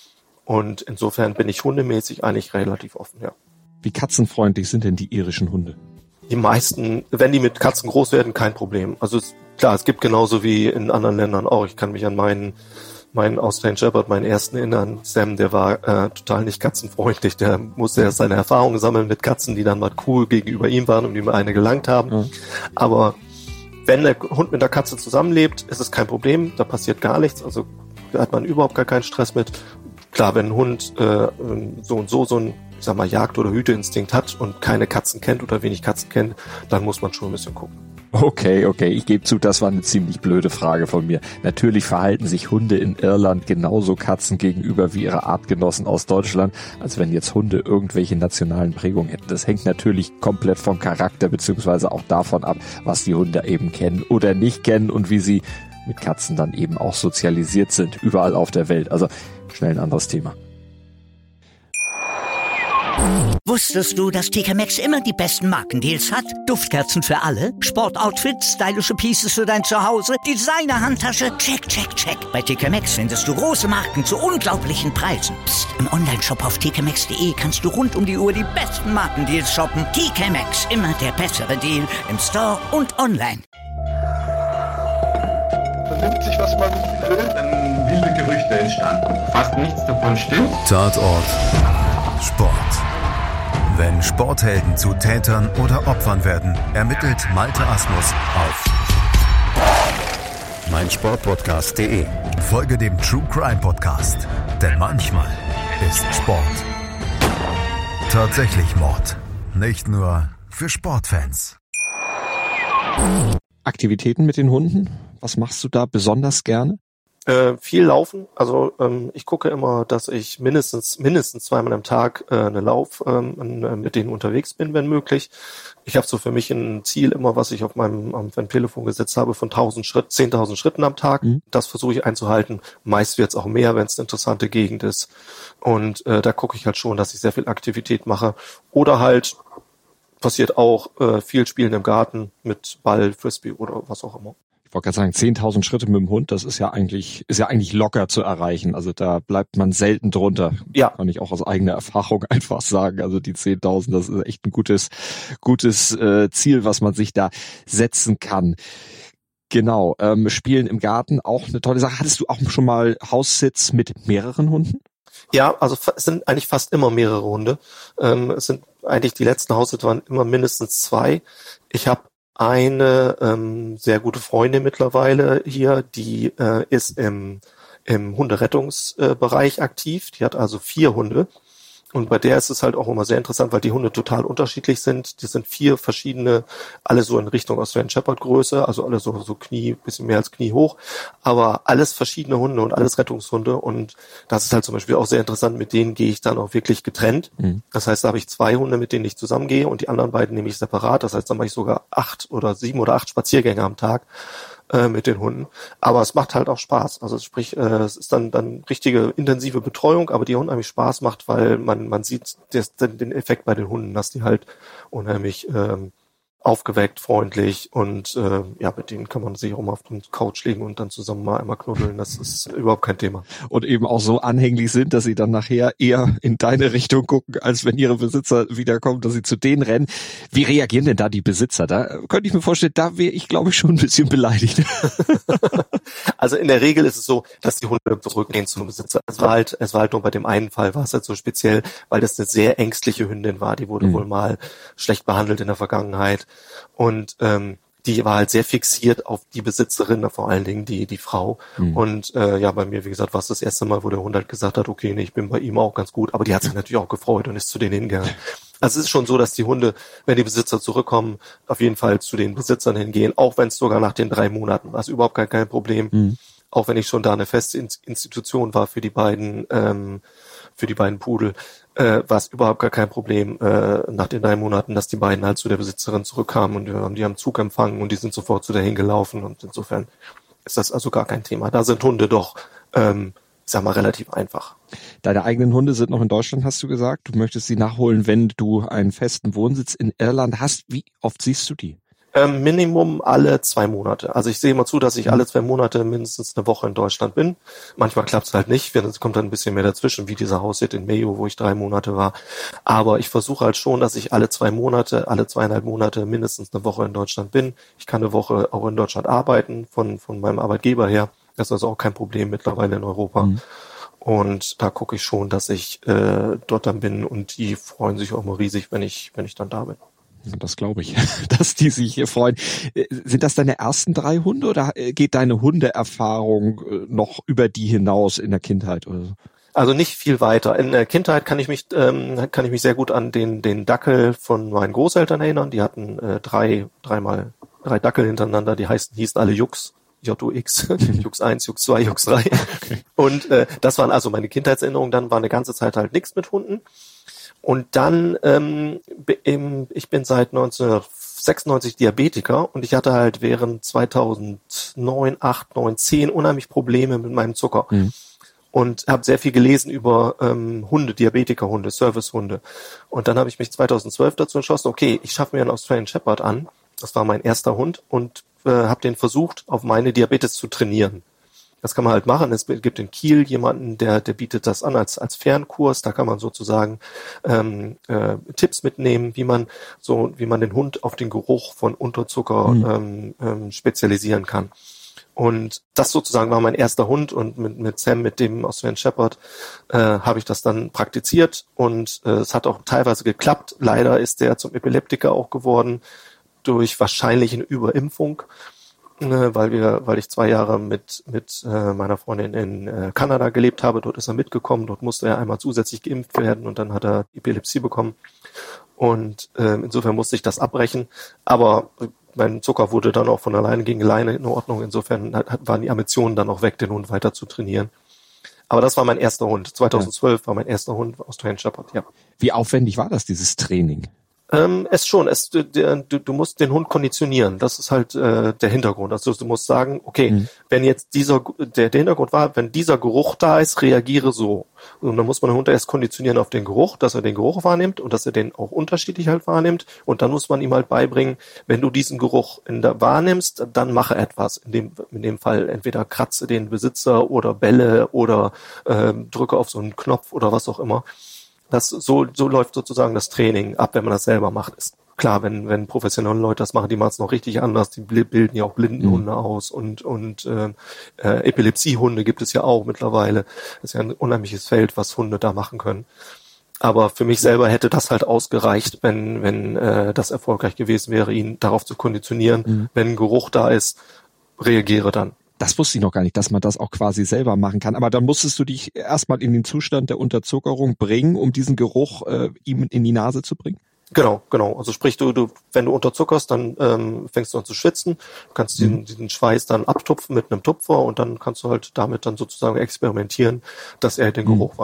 Und insofern bin ich hundemäßig eigentlich relativ offen, ja. Wie katzenfreundlich sind denn die irischen Hunde? Die meisten, wenn die mit Katzen groß werden, kein Problem. Also es, klar, es gibt genauso wie in anderen Ländern auch. Ich kann mich an meinen, meinen Australian Shepherd, meinen ersten erinnern. Sam, der war äh, total nicht katzenfreundlich. Der musste erst seine Erfahrungen sammeln mit Katzen, die dann mal cool gegenüber ihm waren und ihm eine gelangt haben. Mhm. Aber wenn der Hund mit der Katze zusammenlebt, ist es kein Problem. Da passiert gar nichts. Also da hat man überhaupt gar keinen Stress mit. Klar, wenn ein Hund äh, so und so so ein, ich sag mal, Jagd- oder Hüteinstinkt hat und keine Katzen kennt oder wenig Katzen kennt, dann muss man schon ein bisschen gucken. Okay, okay, ich gebe zu, das war eine ziemlich blöde Frage von mir. Natürlich verhalten sich Hunde in Irland genauso Katzen gegenüber wie ihre Artgenossen aus Deutschland, als wenn jetzt Hunde irgendwelche nationalen Prägungen hätten. Das hängt natürlich komplett vom Charakter beziehungsweise auch davon ab, was die Hunde eben kennen oder nicht kennen und wie sie mit Katzen dann eben auch sozialisiert sind, überall auf der Welt. Also schnell ein anderes Thema. Wusstest du, dass T K Maxx immer die besten Markendeals hat? Duftkerzen für alle, Sportoutfits, stylische Pieces für dein Zuhause, Designer-Handtasche, check, check, check. Bei T K Maxx findest du große Marken zu unglaublichen Preisen. Psst. Im Onlineshop auf t k maxx punkt d e kannst du rund um die Uhr die besten Markendeals shoppen. T K Maxx, immer der bessere Deal im Store und online. Vernimmt sich, was man will, dann wilde Gerüchte entstanden. Fast nichts davon stimmt. Tatort Sport. Wenn Sporthelden zu Tätern oder Opfern werden, ermittelt Malte Asmus auf meinsportpodcast punkt de. Folge dem True Crime Podcast, denn manchmal ist Sport tatsächlich Mord. Nicht nur für Sportfans. Aktivitäten mit den Hunden? Was machst du da besonders gerne? Äh, viel laufen. Also ähm, ich gucke immer, dass ich mindestens mindestens zweimal am Tag äh, eine Lauf ähm, mit denen unterwegs bin, wenn möglich. Ich habe so für mich ein Ziel immer, was ich auf meinem, auf meinem Telefon gesetzt habe, von tausend Schritt, zehntausend Schritten am Tag. Mhm. Das versuche ich einzuhalten. Meist wird es auch mehr, wenn es eine interessante Gegend ist. Und äh, da gucke ich halt schon, dass ich sehr viel Aktivität mache. Oder halt passiert auch äh, viel Spielen im Garten mit Ball, Frisbee oder was auch immer. Ich wollte gerade sagen, zehntausend Schritte mit dem Hund, das ist ja eigentlich, ist ja eigentlich locker zu erreichen. Also da bleibt man selten drunter. Ja. Kann ich auch aus eigener Erfahrung einfach sagen. Also die zehntausend, das ist echt ein gutes, gutes äh, Ziel, was man sich da setzen kann. Genau. Ähm, Spielen im Garten, auch eine tolle Sache. Hattest du auch schon mal Haussitz mit mehreren Hunden? Ja, also es sind eigentlich fast immer mehrere Hunde. Ähm, es sind eigentlich die letzten Haussitze waren immer mindestens zwei. Ich habe eine ähm, sehr gute Freundin mittlerweile hier, die äh, ist im, im Hunderettungsbereich äh, aktiv. Die hat also vier Hunde. Und bei der ist es halt auch immer sehr interessant, weil die Hunde total unterschiedlich sind. Die sind vier verschiedene, alle so in Richtung Australian Shepherd Größe, also alle so, so Knie, bisschen mehr als Knie hoch. Aber alles verschiedene Hunde und alles Rettungshunde. Und das ist halt zum Beispiel auch sehr interessant. Mit denen gehe ich dann auch wirklich getrennt. Mhm. Das heißt, da habe ich zwei Hunde, mit denen ich zusammengehe und die anderen beiden nehme ich separat. Das heißt, dann mache ich sogar acht oder sieben oder acht Spaziergänge am Tag mit den Hunden. Aber es macht halt auch Spaß. Also sprich, es ist dann dann richtige intensive Betreuung, aber die unheimlich Spaß macht, weil man man sieht das, den Effekt bei den Hunden, dass die halt unheimlich ähm, aufgeweckt, freundlich und äh, ja, mit denen kann man sich auch mal auf den Couch legen und dann zusammen mal einmal knuddeln. Das ist überhaupt kein Thema. Und eben auch so anhänglich sind, dass sie dann nachher eher in deine Richtung gucken, als wenn ihre Besitzer wiederkommen, dass sie zu denen rennen. Wie reagieren denn da die Besitzer? Da könnte ich mir vorstellen, da wäre ich, glaube ich, schon ein bisschen beleidigt. Also in der Regel ist es so, dass die Hunde zurückgehen zum Besitzer. Es war halt, es war halt nur bei dem einen Fall war es halt so speziell, weil das eine sehr ängstliche Hündin war. Die wurde mhm. wohl mal schlecht behandelt in der Vergangenheit. Und ähm, die war halt sehr fixiert auf die Besitzerin, vor allen Dingen die die Frau. Mhm. Und äh, ja, bei mir, wie gesagt, war es das erste Mal, wo der Hund halt gesagt hat, okay, nee, ich bin bei ihm auch ganz gut. Aber die hat sich natürlich auch gefreut und ist zu denen hingegangen. Also es ist schon so, dass die Hunde, wenn die Besitzer zurückkommen, auf jeden Fall zu den Besitzern hingehen, auch wenn es sogar nach den drei Monaten war. Ist überhaupt kein, kein Problem. Mhm. Auch wenn ich schon da eine feste Institution war für die beiden, ähm, für die beiden Pudel, äh, war es überhaupt gar kein Problem äh, nach den drei Monaten, dass die beiden halt zu der Besitzerin zurückkamen und wir haben die am Zug empfangen und die sind sofort zu der hingelaufen und insofern ist das also gar kein Thema. Da sind Hunde doch, ähm, ich sag mal, relativ einfach. Deine eigenen Hunde sind noch in Deutschland, hast du gesagt. Du möchtest sie nachholen, wenn du einen festen Wohnsitz in Irland hast. Wie oft siehst du die? Ähm, Minimum alle zwei Monate. Also ich sehe immer zu, dass ich alle zwei Monate mindestens eine Woche in Deutschland bin. Manchmal klappt es halt nicht, es kommt dann ein bisschen mehr dazwischen, wie dieser Haushit in Mayo, wo ich drei Monate war. Aber ich versuche halt schon, dass ich alle zwei Monate, alle zweieinhalb Monate mindestens eine Woche in Deutschland bin. Ich kann eine Woche auch in Deutschland arbeiten, von von meinem Arbeitgeber her. Das ist also auch kein Problem mittlerweile in Europa. Mhm. Und da gucke ich schon, dass ich äh, dort dann bin und die freuen sich auch mal riesig, wenn ich wenn ich dann da bin. Das glaube ich, dass die sich hier freuen. Sind das deine ersten drei Hunde oder geht deine Hundeerfahrung noch über die hinaus in der Kindheit oder so? Also nicht viel weiter. In der Kindheit kann ich mich ähm, kann ich mich sehr gut an den den Dackel von meinen Großeltern erinnern. Die hatten äh, drei dreimal drei Dackel hintereinander. Die heißen hießen alle Jux. J U X, Jux eins, Jux zwei, Jux drei. Und äh, das waren also meine Kindheitserinnerungen. Dann war eine ganze Zeit halt nichts mit Hunden. Und dann, ähm, im, ich bin seit neunzehnhundertsechsundneunzig Diabetiker und ich hatte halt während zweitausendneun, acht, neun, zehn unheimlich Probleme mit meinem Zucker. Mhm. Und habe sehr viel gelesen über ähm, Hunde, Diabetikerhunde, Servicehunde. Und dann habe ich mich zweitausendzwölf dazu entschlossen, okay, ich schaffe mir einen Australian Shepherd an. Das war mein erster Hund und äh, habe den versucht, auf meine Diabetes zu trainieren. Das kann man halt machen. Es gibt in Kiel jemanden, der der bietet das an als als Fernkurs. Da kann man sozusagen ähm, äh, Tipps mitnehmen, wie man so wie man den Hund auf den Geruch von Unterzucker mhm. ähm, ähm, spezialisieren kann. Und das sozusagen war mein erster Hund und mit mit Sam, mit dem Australian Shepherd, äh, habe ich das dann praktiziert und äh, es hat auch teilweise geklappt. Leider ist der zum Epileptiker auch geworden durch wahrscheinlich eine Überimpfung. Weil wir, weil ich zwei Jahre mit mit äh, meiner Freundin in äh, Kanada gelebt habe. Dort ist er mitgekommen. Dort musste er einmal zusätzlich geimpft werden und dann hat er Epilepsie bekommen. Und äh, insofern musste ich das abbrechen. Aber mein Zucker wurde dann auch von alleine gegen alleine in Ordnung. Insofern hat, waren die Ambitionen dann auch weg, den Hund weiter zu trainieren. Aber das war mein erster Hund. zweitausendzwölf ja. war mein erster Hund, Australian Shepherd. Ja. Wie aufwendig war das, dieses Training? Ähm, es schon, es, du, du, du musst den Hund konditionieren, das ist halt äh, der Hintergrund. Also du musst sagen, okay, mhm. wenn jetzt dieser, der, der Hintergrund war, wenn dieser Geruch da ist, reagiere so. Und dann muss man den Hund erst konditionieren auf den Geruch, dass er den Geruch wahrnimmt und dass er den auch unterschiedlich halt wahrnimmt. Und dann muss man ihm halt beibringen, wenn du diesen Geruch in der wahrnimmst, dann mache etwas. In dem, in dem Fall entweder kratze den Besitzer oder belle oder ähm, drücke auf so einen Knopf oder was auch immer. Das, so, so läuft sozusagen das Training ab, wenn man das selber macht. Ist klar, wenn, wenn professionelle Leute das machen, die machen es noch richtig anders. Die bilden ja auch Blindenhunde mhm. aus und, und, äh, äh, Epilepsiehunde gibt es ja auch mittlerweile. Das ist ja ein unheimliches Feld, was Hunde da machen können. Aber für mich selber hätte das halt ausgereicht, wenn, wenn, äh, das erfolgreich gewesen wäre, ihn darauf zu konditionieren. Mhm. Wenn ein Geruch da ist, reagiere dann. Das wusste ich noch gar nicht, dass man das auch quasi selber machen kann. Aber dann musstest du dich erstmal in den Zustand der Unterzuckerung bringen, um diesen Geruch äh, ihm in die Nase zu bringen? Genau, genau. Also sprich, du, du, wenn du unterzuckerst, dann ähm, fängst du an zu schwitzen. Du kannst mhm. diesen, diesen Schweiß dann abtupfen mit einem Tupfer und dann kannst du halt damit dann sozusagen experimentieren, dass er den Geruch mhm. wahrnimmt.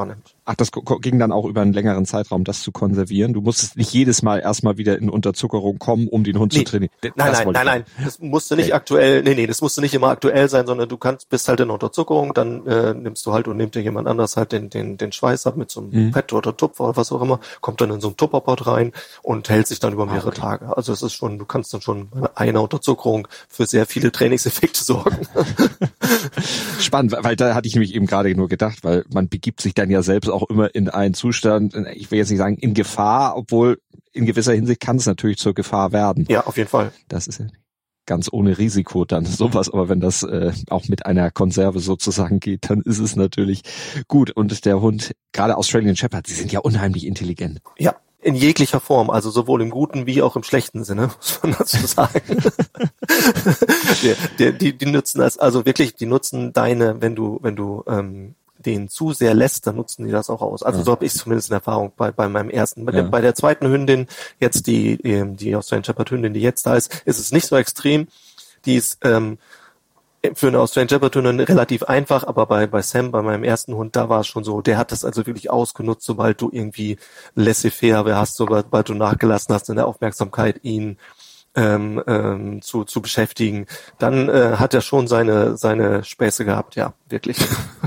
Ach, das ging dann auch über einen längeren Zeitraum, das zu konservieren? Du musstest nicht jedes Mal erstmal wieder in Unterzuckerung kommen, um den Hund nee. zu trainieren? Das nein, nein, nein, nein. Das musste nicht okay. aktuell, nee, nee, das musste nicht immer aktuell sein, sondern du kannst, bist halt in Unterzuckerung, dann äh, nimmst du halt und nimmt dir jemand anders halt den den den Schweiß ab mit so einem mhm. Pet oder Tupfer oder was auch immer, kommt dann in so einen Tupperpot rein und hält sich dann über mehrere okay. Tage. Also es ist schon, du kannst dann schon bei einer Unterzuckerung für sehr viele Trainingseffekte sorgen. Spannend, weil da hatte ich nämlich eben gerade nur gedacht, weil man begibt sich dann ja selbst auch immer in einen Zustand, ich will jetzt nicht sagen in Gefahr, obwohl in gewisser Hinsicht kann es natürlich zur Gefahr werden. Ja, auf jeden Fall. Das ist ja ganz ohne Risiko dann sowas, aber wenn das äh, auch mit einer Konserve sozusagen geht, dann ist es natürlich gut. Und der Hund, gerade Australian Shepherd, sie sind ja unheimlich intelligent. Ja. In jeglicher Form, also sowohl im guten wie auch im schlechten Sinne, muss man dazu sagen. die, die, die, die nutzen das, also wirklich, die nutzen deine, wenn du, wenn du ähm, den zu sehr lässt, dann nutzen die das auch aus. Also ja. so habe ich zumindest in Erfahrung bei bei meinem ersten. Bei, ja. der, bei der zweiten Hündin, jetzt die ähm, die Australian Shepherd Hündin, die jetzt da ist, ist es nicht so extrem. Die ist ähm, für eine Australian Shepherd Hündin relativ einfach, aber bei bei Sam, bei meinem ersten Hund, da war es schon so, der hat das also wirklich ausgenutzt, sobald du irgendwie laissez-faire hast, sobald, sobald du nachgelassen hast in der Aufmerksamkeit, ihn ähm, ähm, zu zu beschäftigen, dann äh, hat er schon seine seine Späße gehabt, ja, wirklich.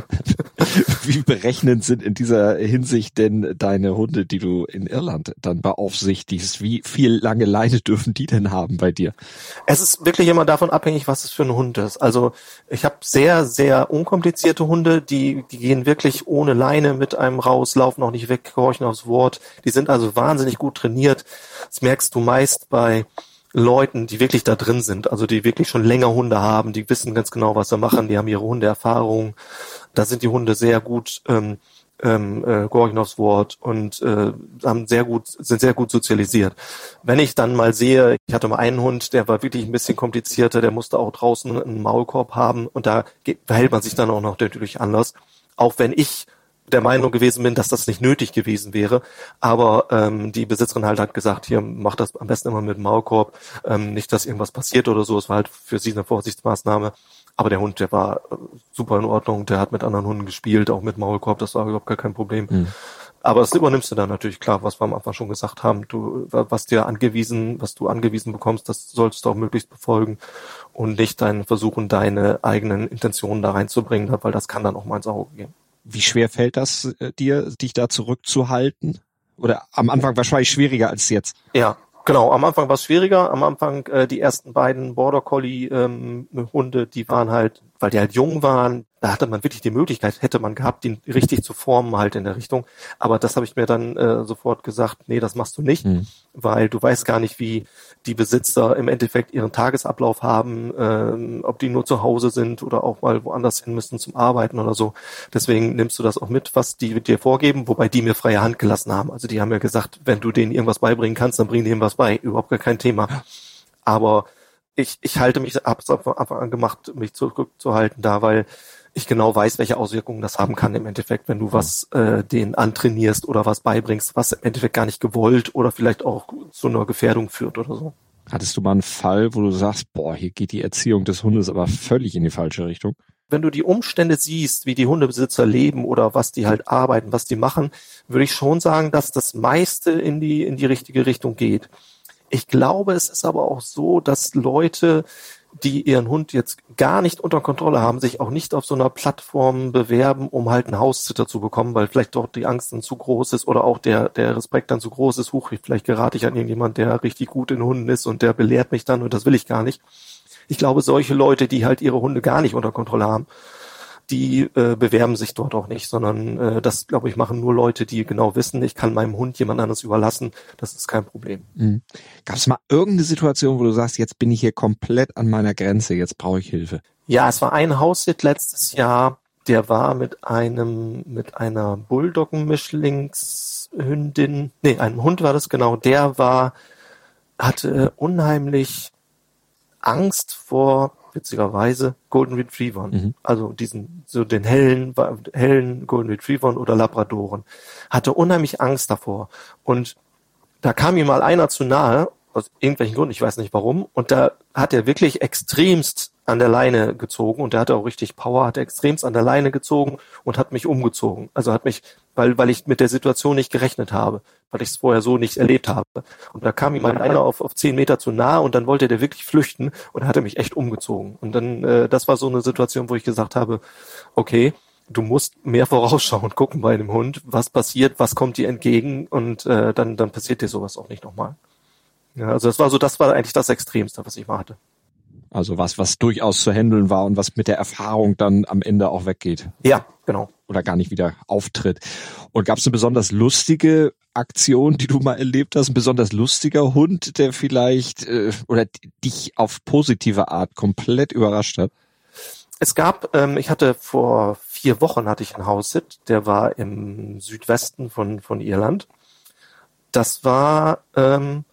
Wie berechnend sind in dieser Hinsicht denn deine Hunde, die du in Irland dann beaufsichtigst? Wie viel lange Leine dürfen die denn haben bei dir? Es ist wirklich immer davon abhängig, was es für ein Hund ist. Also ich habe sehr, sehr unkomplizierte Hunde, die die gehen wirklich ohne Leine mit einem raus, laufen auch nicht weg, gehorchen aufs Wort. Die sind also wahnsinnig gut trainiert. Das merkst du meist bei Leuten, die wirklich da drin sind, also die wirklich schon länger Hunde haben, die wissen ganz genau, was sie machen, die haben ihre Hundeerfahrung. Da sind die Hunde sehr gut, ähm, ähm, äh, gehorchen aufs Wort und äh, haben sehr gut, sind sehr gut sozialisiert. Wenn ich dann mal sehe, ich hatte mal einen Hund, der war wirklich ein bisschen komplizierter, der musste auch draußen einen Maulkorb haben und da geht, verhält man sich dann auch noch natürlich anders. Auch wenn ich der Meinung gewesen bin, dass das nicht nötig gewesen wäre, aber ähm, die Besitzerin halt hat gesagt, hier, mach das am besten immer mit dem Maulkorb, ähm, nicht, dass irgendwas passiert oder so, es war halt für sie eine Vorsichtsmaßnahme, aber der Hund, der war äh, super in Ordnung, der hat mit anderen Hunden gespielt, auch mit Maulkorb, das war überhaupt gar kein Problem. Mhm. Aber das übernimmst du dann natürlich, klar, was wir am Anfang schon gesagt haben, du, was dir angewiesen, was du angewiesen bekommst, das solltest du auch möglichst befolgen und nicht dein versuchen, deine eigenen Intentionen da reinzubringen, weil das kann dann auch mal ins Auge gehen. Wie schwer fällt das äh, dir, dich da zurückzuhalten? Oder am Anfang wahrscheinlich schwieriger als jetzt? Ja, genau. Am Anfang war es schwieriger. Am Anfang äh, die ersten beiden Border Collie ähm, Hunde, die waren halt, weil die halt jung waren, da hatte man wirklich die Möglichkeit, hätte man gehabt, ihn richtig zu formen halt in der Richtung. Aber das habe ich mir dann äh, sofort gesagt, nee, das machst du nicht, mhm. weil du weißt gar nicht, wie die Besitzer im Endeffekt ihren Tagesablauf haben, ähm, ob die nur zu Hause sind oder auch mal woanders hin müssen zum Arbeiten oder so. Deswegen nimmst du das auch mit, was die dir vorgeben, wobei die mir freie Hand gelassen haben. Also die haben mir gesagt, wenn du denen irgendwas beibringen kannst, dann bring denen was bei. Überhaupt gar kein Thema. Aber ich, ich halte mich, hab's auf Anfang an gemacht, mich zurückzuhalten da, weil ich genau weiß, welche Auswirkungen das haben kann im Endeffekt, wenn du was äh, denen antrainierst oder was beibringst, was im Endeffekt gar nicht gewollt oder vielleicht auch zu einer Gefährdung führt oder so. Hattest du mal einen Fall, wo du sagst, boah, hier geht die Erziehung des Hundes aber völlig in die falsche Richtung? Wenn du die Umstände siehst, wie die Hundebesitzer leben oder was die halt arbeiten, was die machen, würde ich schon sagen, dass das meiste in die in die richtige Richtung geht. Ich glaube, es ist aber auch so, dass Leute, die ihren Hund jetzt gar nicht unter Kontrolle haben, sich auch nicht auf so einer Plattform bewerben, um halt einen Haussitter zu bekommen, weil vielleicht dort die Angst dann zu groß ist oder auch der der Respekt dann zu groß ist. Huch, vielleicht gerate ich an irgendjemand, der richtig gut in Hunden ist und der belehrt mich dann und das will ich gar nicht. Ich glaube, solche Leute, die halt ihre Hunde gar nicht unter Kontrolle haben, die äh, bewerben sich dort auch nicht, sondern äh, das, glaube ich, machen nur Leute, die genau wissen, ich kann meinem Hund jemand anderes überlassen, das ist kein Problem. Mhm. Gab es mal irgendeine Situation, wo du sagst, jetzt bin ich hier komplett an meiner Grenze, jetzt brauche ich Hilfe? Ja, es war ein Haussit letztes Jahr, der war mit einem, mit einer Bulldoggen-Mischlingshündin, nee, einem Hund war das genau, der war, hatte unheimlich Angst vor, witzigerweise, Golden Retrievern. Mhm. Also diesen, so den hellen, hellen Golden Retrievern oder Labradoren. Hatte unheimlich Angst davor. Und da kam ihm mal einer zu nahe, aus irgendwelchen Gründen, ich weiß nicht warum, und da hat er wirklich extremst an der Leine gezogen und der hatte auch richtig Power, hat extremst an der Leine gezogen und hat mich umgezogen. Also hat mich, weil weil ich mit der Situation nicht gerechnet habe, weil ich es vorher so nicht erlebt habe. Und da kam ihm einer auf auf zehn Meter zu nah und dann wollte der wirklich flüchten und hatte mich echt umgezogen. Und dann, äh, das war so eine Situation, wo ich gesagt habe, okay, du musst mehr vorausschauen, gucken bei einem Hund, was passiert, was kommt dir entgegen und äh, dann dann passiert dir sowas auch nicht nochmal. Ja, also das war so, das war eigentlich das Extremste, was ich mal hatte. Also was, was durchaus zu handeln war und was mit der Erfahrung dann am Ende auch weggeht. Ja, genau. Oder gar nicht wieder auftritt. Und gab es eine besonders lustige Aktion, die du mal erlebt hast? Ein besonders lustiger Hund, der vielleicht äh, oder dich auf positive Art komplett überrascht hat? Es gab, ähm, ich hatte vor vier Wochen hatte ich einen House-Sit, der war im Südwesten von von Irland. Das war ähm,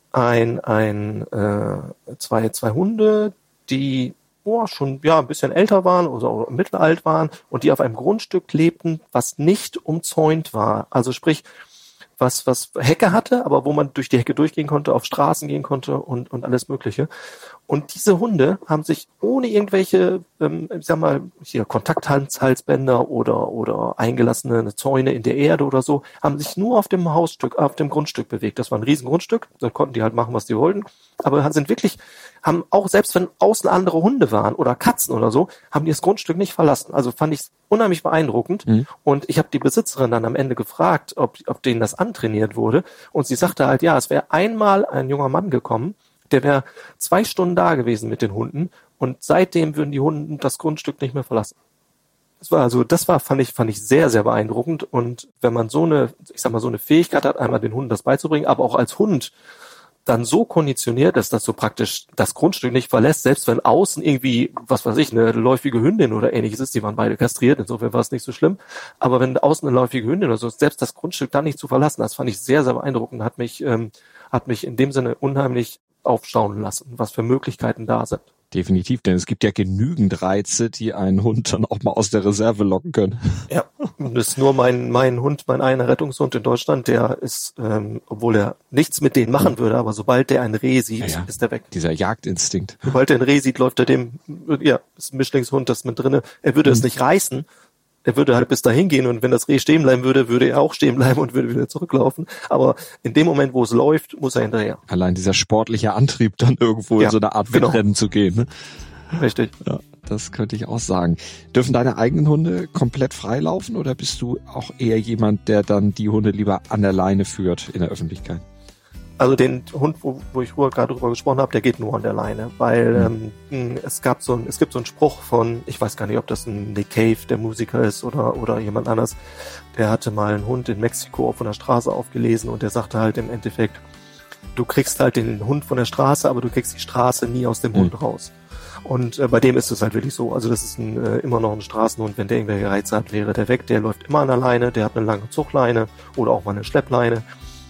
ein ein äh, zwei zwei Hunde, die oh, schon ja ein bisschen älter waren oder, oder mittelalt waren und die auf einem Grundstück lebten, was nicht umzäunt war. Also sprich, was was Hecke hatte, aber wo man durch die Hecke durchgehen konnte, auf Straßen gehen konnte und und alles Mögliche. Und diese Hunde haben sich ohne irgendwelche, ähm, ich sag mal, hier Kontakthalsbänder oder oder eingelassene Zäune in der Erde oder so, haben sich nur auf dem Hausstück, auf dem Grundstück bewegt. Das war ein Riesengrundstück, da konnten die halt machen, was die wollten. Aber sind wirklich, haben auch, selbst wenn außen andere Hunde waren oder Katzen oder so, haben die das Grundstück nicht verlassen. Also fand ich es unheimlich beeindruckend. Mhm. Und ich habe die Besitzerin dann am Ende gefragt, ob, ob denen das antrainiert wurde. Und sie sagte halt, ja, es wäre einmal ein junger Mann gekommen, der wäre zwei Stunden da gewesen mit den Hunden und seitdem würden die Hunde das Grundstück nicht mehr verlassen. Das war also, das war, fand ich, fand ich sehr, sehr beeindruckend. Und wenn man so eine, ich sag mal, so eine Fähigkeit hat, einmal den Hunden das beizubringen, aber auch als Hund dann so konditioniert ist, dass du praktisch das Grundstück nicht verlässt, selbst wenn außen irgendwie, was weiß ich, eine läufige Hündin oder ähnliches ist, die waren beide kastriert, insofern war es nicht so schlimm, aber wenn außen eine läufige Hündin oder so ist, selbst das Grundstück dann nicht zu verlassen, das fand ich sehr, sehr beeindruckend, hat mich, ähm, hat mich in dem Sinne unheimlich aufstaunen lassen, was für Möglichkeiten da sind. Definitiv, denn es gibt ja genügend Reize, die einen Hund dann auch mal aus der Reserve locken können. Ja, das ist nur mein mein Hund, mein einer Rettungshund in Deutschland, der ist, ähm, obwohl er nichts mit denen machen würde, aber sobald der ein Reh sieht, ja, ja. ist er weg. Dieser Jagdinstinkt. Sobald der ein Reh sieht, läuft er dem, ja, ist ein Mischlingshund, das ist mit drinne. Er würde mhm. es nicht reißen, er würde halt bis dahin gehen und wenn das Reh stehen bleiben würde, würde er auch stehen bleiben und würde wieder zurücklaufen. Aber in dem Moment, wo es läuft, muss er hinterher. Allein dieser sportliche Antrieb, dann irgendwo ja, in so eine Art Wettrennen genau. zu gehen. Ne? Richtig. Ja, das könnte ich auch sagen. Dürfen deine eigenen Hunde komplett freilaufen oder bist du auch eher jemand, der dann die Hunde lieber an der Leine führt in der Öffentlichkeit? Also den Hund, wo, wo ich gerade drüber gesprochen habe, der geht nur an der Leine, weil mhm. ähm, es gab so ein, es gibt so einen Spruch von, ich weiß gar nicht, ob das ein Nick Cave, der Musiker ist oder oder jemand anders, der hatte mal einen Hund in Mexiko von der Straße aufgelesen und der sagte halt im Endeffekt, du kriegst halt den Hund von der Straße, aber du kriegst die Straße nie aus dem mhm. Hund raus. Und äh, bei dem ist es halt wirklich so, also das ist ein, äh, immer noch ein Straßenhund, wenn der irgendwelche Reize hat, wäre der weg, der läuft immer an der Leine, der hat eine lange Zuchtleine oder auch mal eine Schleppleine.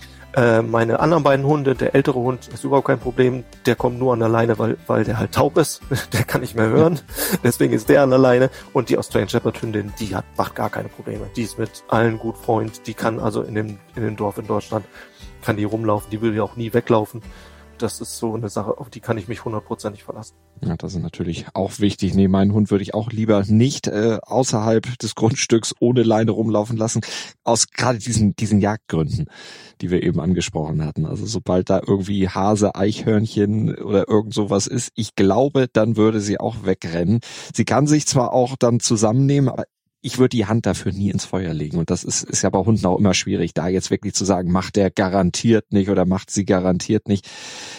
Äh, meine anderen beiden Hunde, der ältere Hund ist überhaupt kein Problem, der kommt nur an der Leine, weil weil der halt taub ist, der kann nicht mehr hören, deswegen ist der an der Leine und die Australian Shepherd Hündin, die hat macht gar keine Probleme, die ist mit allen gut Freund, die kann also in dem in dem Dorf in Deutschland, kann die rumlaufen, die will ja auch nie weglaufen. Das ist so eine Sache, auf die kann ich mich hundertprozentig verlassen. Ja, das ist natürlich auch wichtig. Nee, meinen Hund würde ich auch lieber nicht äh, außerhalb des Grundstücks ohne Leine rumlaufen lassen. Aus gerade diesen diesen Jagdgründen, die wir eben angesprochen hatten. Also sobald da irgendwie Hase, Eichhörnchen oder irgend sowas ist, ich glaube, dann würde sie auch wegrennen. Sie kann sich zwar auch dann zusammennehmen, aber ich würde die Hand dafür nie ins Feuer legen. Und das ist, ist ja bei Hunden auch immer schwierig, da jetzt wirklich zu sagen, macht der garantiert nicht oder macht sie garantiert nicht.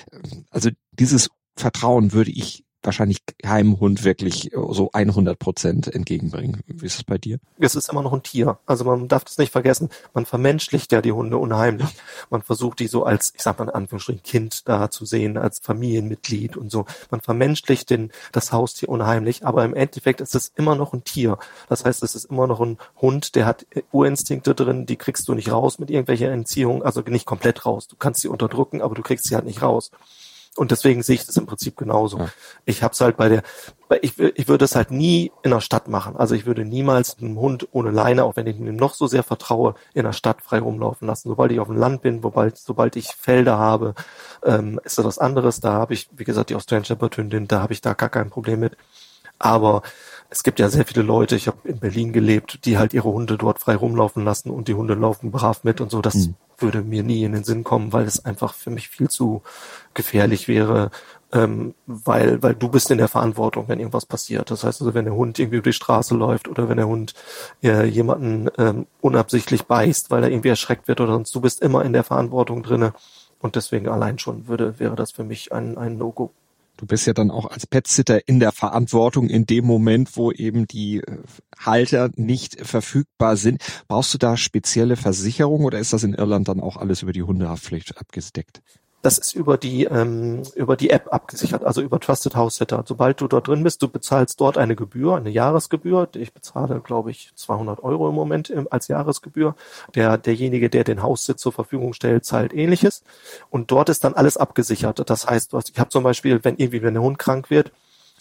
Also dieses Vertrauen würde ich wahrscheinlich keinem Hund wirklich so hundert Prozent entgegenbringen. Wie ist es bei dir? Es ist immer noch ein Tier. Also man darf das nicht vergessen. Man vermenschlicht ja die Hunde unheimlich. Man versucht die so als, ich sag mal in Anführungsstrichen, Kind da zu sehen, als Familienmitglied und so. Man vermenschlicht den, das Haustier unheimlich, aber im Endeffekt ist es immer noch ein Tier. Das heißt, es ist immer noch ein Hund, der hat Urinstinkte drin, die kriegst du nicht raus mit irgendwelcher Entziehung, also nicht komplett raus. Du kannst sie unterdrücken, aber du kriegst sie halt nicht raus. Und deswegen sehe ich das im Prinzip genauso. Ja. Ich habe es halt bei der, weil ich, ich würde es halt nie in der Stadt machen. Also ich würde niemals einen Hund ohne Leine, auch wenn ich ihm noch so sehr vertraue, in der Stadt frei rumlaufen lassen. Sobald ich auf dem Land bin, sobald, sobald ich Felder habe, ähm, ist das was anderes. Da habe ich, wie gesagt, die Australian Shepherd Hündin, da habe ich da gar kein Problem mit. Aber es gibt ja sehr viele Leute, ich habe in Berlin gelebt, die halt ihre Hunde dort frei rumlaufen lassen und die Hunde laufen brav mit und so. Das mhm. würde mir nie in den Sinn kommen, weil es einfach für mich viel zu gefährlich wäre, ähm, weil weil du bist in der Verantwortung, wenn irgendwas passiert. Das heißt also, wenn der Hund irgendwie über die Straße läuft oder wenn der Hund äh, jemanden ähm, unabsichtlich beißt, weil er irgendwie erschreckt wird oder sonst, du bist immer in der Verantwortung drinne und deswegen allein schon würde wäre das für mich ein ein No-Go. Du bist ja dann auch als Pet-Sitter in der Verantwortung in dem Moment, wo eben die Halter nicht verfügbar sind. Brauchst du da spezielle Versicherung oder ist das in Irland dann auch alles über die Hundehaftpflicht abgedeckt? Das ist über die ähm, über die App abgesichert, also über Trusted House Sitter. Sobald du dort drin bist, du bezahlst dort eine Gebühr, eine Jahresgebühr. Ich bezahle, glaube ich, zweihundert Euro im Moment im, als Jahresgebühr. Der derjenige, der den Haussitz zur Verfügung stellt, zahlt Ähnliches. Und dort ist dann alles abgesichert. Das heißt, ich habe zum Beispiel, wenn irgendwie wenn der Hund krank wird,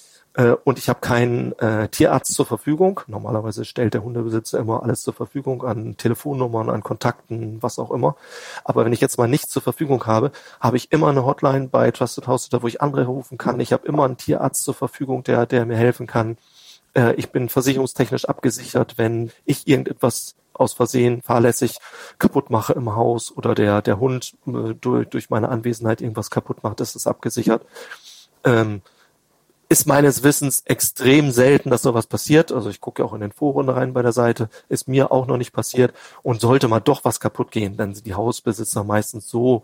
und ich habe keinen äh, Tierarzt zur Verfügung. Normalerweise stellt der Hundebesitzer immer alles zur Verfügung an Telefonnummern, an Kontakten, was auch immer. Aber wenn ich jetzt mal nichts zur Verfügung habe, habe ich immer eine Hotline bei Trusted House Sitter, wo ich andere rufen kann. Ich habe immer einen Tierarzt zur Verfügung, der der mir helfen kann. Äh, ich bin versicherungstechnisch abgesichert, wenn ich irgendetwas aus Versehen fahrlässig kaputt mache im Haus oder der der Hund äh, durch, durch meine Anwesenheit irgendwas kaputt macht, ist es abgesichert. Ähm, Ist meines Wissens extrem selten, dass sowas passiert. Also ich gucke ja auch in den Foren rein bei der Seite. Ist mir auch noch nicht passiert. Und sollte mal doch was kaputt gehen, dann sind die Hausbesitzer meistens so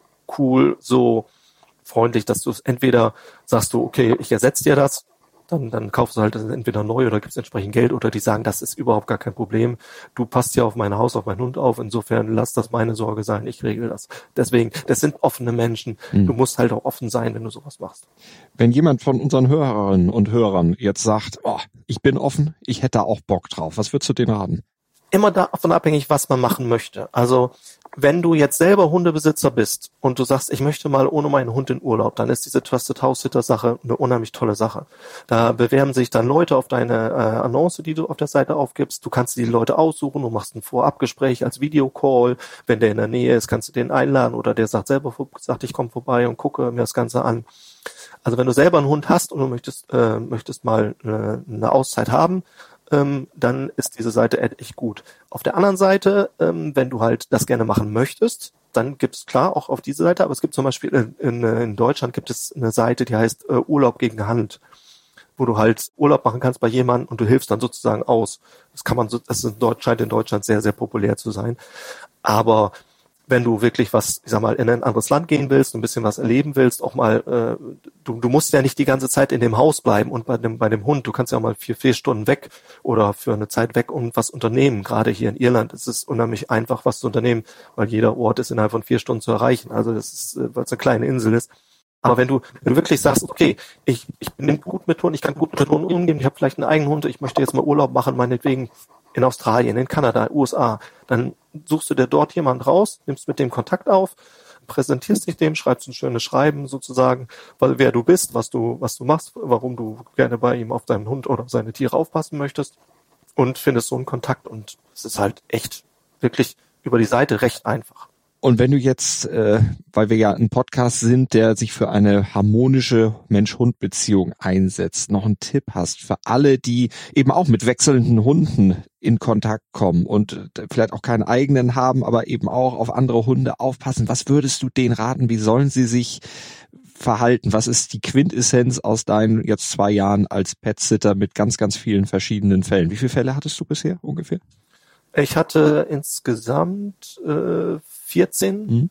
cool, so freundlich, dass du es entweder sagst du, okay, ich ersetze dir das, dann dann kaufst du halt entweder neu oder gibst entsprechend Geld oder die sagen, das ist überhaupt gar kein Problem. Du passt ja auf mein Haus, auf meinen Hund auf. Insofern lass das meine Sorge sein, ich regel das. Deswegen, das sind offene Menschen. Mhm. Du musst halt auch offen sein, wenn du sowas machst. Wenn jemand von unseren Hörerinnen und Hörern jetzt sagt, oh, ich bin offen, ich hätte da auch Bock drauf, was würdest du denen raten? Immer davon abhängig, was man machen möchte. Also wenn du jetzt selber Hundebesitzer bist und du sagst, ich möchte mal ohne meinen Hund in Urlaub, dann ist diese Trusted House Sitter Sache eine unheimlich tolle Sache. Da bewerben sich dann Leute auf deine äh, Annonce, die du auf der Seite aufgibst. Du kannst die Leute aussuchen, du machst ein Vorabgespräch als Videocall. Wenn der in der Nähe ist, kannst du den einladen oder der sagt selber, sagt, ich komme vorbei und gucke mir das Ganze an. Also wenn du selber einen Hund hast und du möchtest, äh, möchtest mal eine, eine Auszeit haben, Ähm, dann ist diese Seite echt gut. Auf der anderen Seite, ähm, wenn du halt das gerne machen möchtest, dann gibt es klar auch auf diese Seite, aber es gibt zum Beispiel in, in, in Deutschland gibt es eine Seite, die heißt äh, Urlaub gegen Hand, wo du halt Urlaub machen kannst bei jemandem und du hilfst dann sozusagen aus. Das kann man so, das ist in Deutschland, scheint in Deutschland sehr, sehr populär zu sein. Aber wenn du wirklich was, ich sag mal, in ein anderes Land gehen willst, ein bisschen was erleben willst, auch mal, äh, du, du musst ja nicht die ganze Zeit in dem Haus bleiben und bei dem, bei dem Hund, du kannst ja auch mal vier, vier Stunden weg oder für eine Zeit weg und was unternehmen. Gerade hier in Irland ist es unheimlich einfach, was zu unternehmen, weil jeder Ort ist innerhalb von vier Stunden zu erreichen. Also das ist, weil es eine kleine Insel ist. Aber wenn du, wenn du wirklich sagst, okay, ich, ich bin gut mit Hunden, ich kann gut mit Hunden umgehen, ich habe vielleicht einen eigenen Hund, ich möchte jetzt mal Urlaub machen, meinetwegen in Australien, in Kanada, U S A, dann suchst du dir dort jemanden raus, nimmst mit dem Kontakt auf, präsentierst dich dem, schreibst ein schönes Schreiben sozusagen, weil wer du bist, was du, was du machst, warum du gerne bei ihm auf deinen Hund oder auf seine Tiere aufpassen möchtest und findest so einen Kontakt und es ist halt echt wirklich über die Seite recht einfach. Und wenn du jetzt, äh, weil wir ja ein Podcast sind, der sich für eine harmonische Mensch-Hund-Beziehung einsetzt, noch einen Tipp hast für alle, die eben auch mit wechselnden Hunden in Kontakt kommen und vielleicht auch keinen eigenen haben, aber eben auch auf andere Hunde aufpassen, was würdest du denen raten? Wie sollen sie sich verhalten? Was ist die Quintessenz aus deinen jetzt zwei Jahren als Pet-Sitter mit ganz, ganz vielen verschiedenen Fällen? Wie viele Fälle hattest du bisher ungefähr? Ich hatte insgesamt äh, vierzehn hm.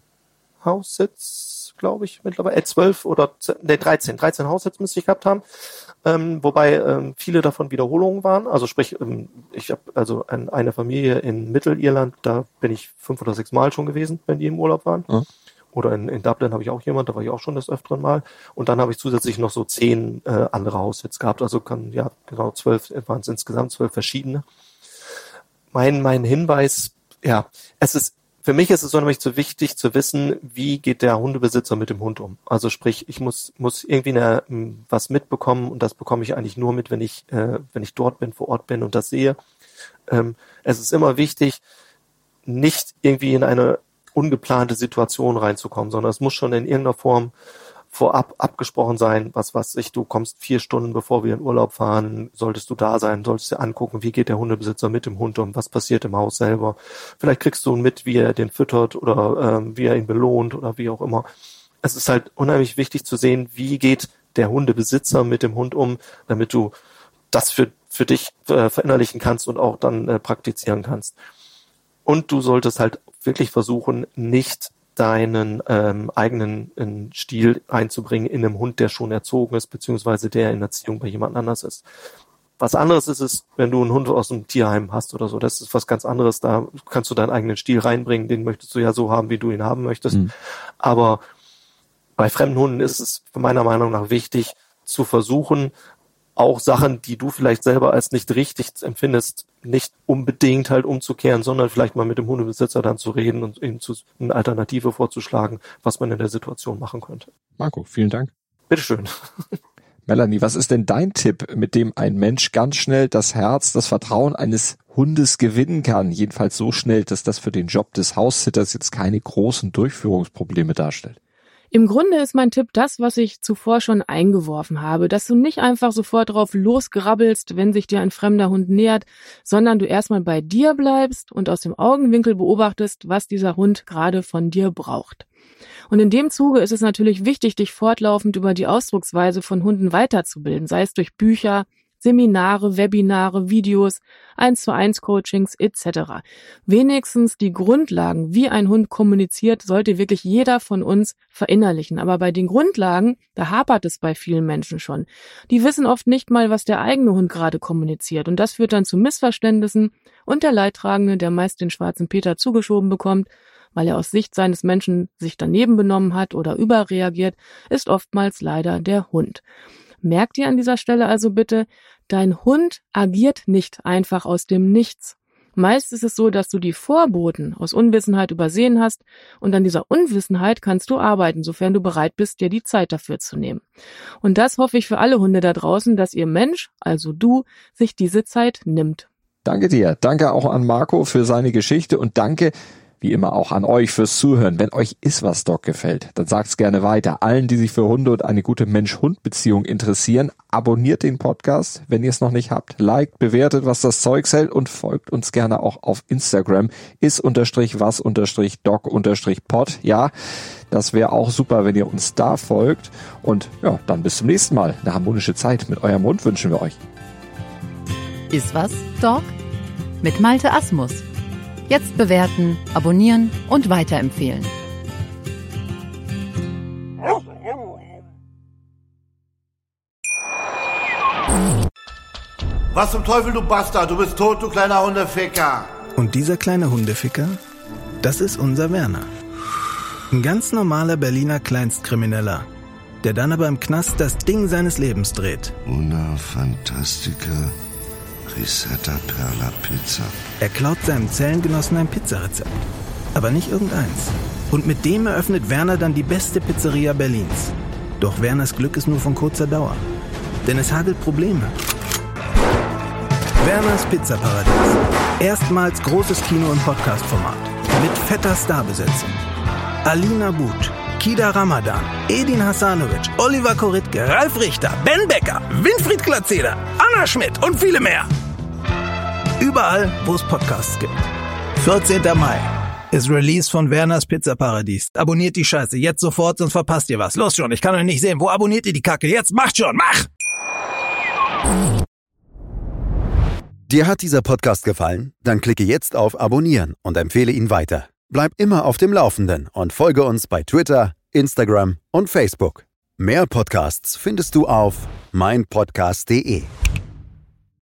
Haussitz, glaube ich, mittlerweile. Äh, zwölf oder ne, dreizehn. dreizehn Haussitz müsste ich gehabt haben. Ähm, wobei ähm, viele davon Wiederholungen waren. Also sprich, ähm, ich habe also ein, eine Familie in Mittelirland, da bin ich fünf oder sechs Mal schon gewesen, wenn die im Urlaub waren. Hm. Oder in, in Dublin habe ich auch jemand, da war ich auch schon des Öfteren mal. Und dann habe ich zusätzlich noch so zehn äh, andere Haussitz gehabt. Also kann, ja, genau, zwölf, waren es insgesamt zwölf verschiedene. Mein, mein Hinweis, ja, es ist für mich ist es unheimlich so wichtig zu wissen, wie geht der Hundebesitzer mit dem Hund um. Also sprich, ich muss muss irgendwie eine, was mitbekommen und das bekomme ich eigentlich nur mit, wenn ich äh, wenn ich dort bin, vor Ort bin und das sehe. Ähm, es ist immer wichtig, nicht irgendwie in eine ungeplante Situation reinzukommen, sondern es muss schon in irgendeiner Form vorab abgesprochen sein, was was ich, du kommst vier Stunden bevor wir in Urlaub fahren, solltest du da sein, solltest dir angucken, wie geht der Hundebesitzer mit dem Hund um, was passiert im Haus selber. Vielleicht kriegst du mit, wie er den füttert oder ähm, wie er ihn belohnt oder wie auch immer. Es ist halt unheimlich wichtig zu sehen, wie geht der Hundebesitzer mit dem Hund um, damit du das für für dich äh, verinnerlichen kannst und auch dann äh, praktizieren kannst. Und du solltest halt wirklich versuchen, nicht deinen ähm, eigenen äh, Stil einzubringen in einem Hund, der schon erzogen ist, beziehungsweise der in Erziehung bei jemand anders ist. Was anderes ist es, wenn du einen Hund aus einem Tierheim hast oder so. Das ist was ganz anderes. Da kannst du deinen eigenen Stil reinbringen. Den möchtest du ja so haben, wie du ihn haben möchtest. Mhm. Aber bei fremden Hunden ist es meiner Meinung nach wichtig, zu versuchen, auch Sachen, die du vielleicht selber als nicht richtig empfindest, nicht unbedingt halt umzukehren, sondern vielleicht mal mit dem Hundebesitzer dann zu reden und ihm zu, eine Alternative vorzuschlagen, was man in der Situation machen könnte. Marco, vielen Dank. Bitteschön. Melanie, was ist denn dein Tipp, mit dem ein Mensch ganz schnell das Herz, das Vertrauen eines Hundes gewinnen kann? Jedenfalls so schnell, dass das für den Job des Haussitters jetzt keine großen Durchführungsprobleme darstellt. Im Grunde ist mein Tipp das, was ich zuvor schon eingeworfen habe, dass du nicht einfach sofort drauf losgrabbelst, wenn sich dir ein fremder Hund nähert, sondern du erstmal bei dir bleibst und aus dem Augenwinkel beobachtest, was dieser Hund gerade von dir braucht. Und in dem Zuge ist es natürlich wichtig, dich fortlaufend über die Ausdrucksweise von Hunden weiterzubilden, sei es durch Bücher, Seminare, Webinare, Videos, eins zu eins Coachings et cetera. Wenigstens die Grundlagen, wie ein Hund kommuniziert, sollte wirklich jeder von uns verinnerlichen. Aber bei den Grundlagen, da hapert es bei vielen Menschen schon. Die wissen oft nicht mal, was der eigene Hund gerade kommuniziert. Und das führt dann zu Missverständnissen und der Leidtragende, der meist den schwarzen Peter zugeschoben bekommt, weil er aus Sicht seines Menschen sich daneben benommen hat oder überreagiert, ist oftmals leider der Hund. Merkt ihr an dieser Stelle also bitte, dein Hund agiert nicht einfach aus dem Nichts. Meist ist es so, dass du die Vorboten aus Unwissenheit übersehen hast und an dieser Unwissenheit kannst du arbeiten, sofern du bereit bist, dir die Zeit dafür zu nehmen. Und das hoffe ich für alle Hunde da draußen, dass ihr Mensch, also du, sich diese Zeit nimmt. Danke dir. Danke auch an Marco für seine Geschichte und danke wie immer auch an euch fürs Zuhören. Wenn euch Iswas Dog gefällt, dann sagt's gerne weiter. Allen, die sich für Hunde und eine gute Mensch-Hund-Beziehung interessieren, abonniert den Podcast, wenn ihr es noch nicht habt. Liked, bewertet, was das Zeug hält und folgt uns gerne auch auf Instagram. is-was-dog-pod. Ja, das wäre auch super, wenn ihr uns da folgt. Und ja, dann bis zum nächsten Mal. Eine harmonische Zeit mit eurem Hund wünschen wir euch. Iswas Dog? Mit Malte Asmus. Jetzt bewerten, abonnieren und weiterempfehlen. Was zum Teufel, du Bastard? Du bist tot, du kleiner Hundeficker. Und dieser kleine Hundeficker, das ist unser Werner. Ein ganz normaler Berliner Kleinstkrimineller, der dann aber im Knast das Ding seines Lebens dreht. Una Fantastica Risetta Perla Pizza. Er klaut seinem Zellengenossen ein Pizzarezept. Aber nicht irgendeins. Und mit dem eröffnet Werner dann die beste Pizzeria Berlins. Doch Werners Glück ist nur von kurzer Dauer. Denn es hagelt Probleme. Werners Pizzaparadies. Erstmals großes Kino- und Podcast-Format. Mit fetter Starbesetzung. Alina But, Kida Ramadan, Edin Hasanovic, Oliver Koritke, Ralf Richter, Ben Becker, Winfried Glatzeder, Anna Schmidt und viele mehr. Überall, wo es Podcasts gibt. vierzehnten Mai ist Release von Werners Pizzaparadies. Abonniert die Scheiße jetzt sofort, sonst verpasst ihr was. Los schon, ich kann euch nicht sehen. Wo abonniert ihr die Kacke? Jetzt macht schon, mach! Dir hat dieser Podcast gefallen? Dann klicke jetzt auf Abonnieren und empfehle ihn weiter. Bleib immer auf dem Laufenden und folge uns bei Twitter, Instagram und Facebook. Mehr Podcasts findest du auf mein podcast punkt de.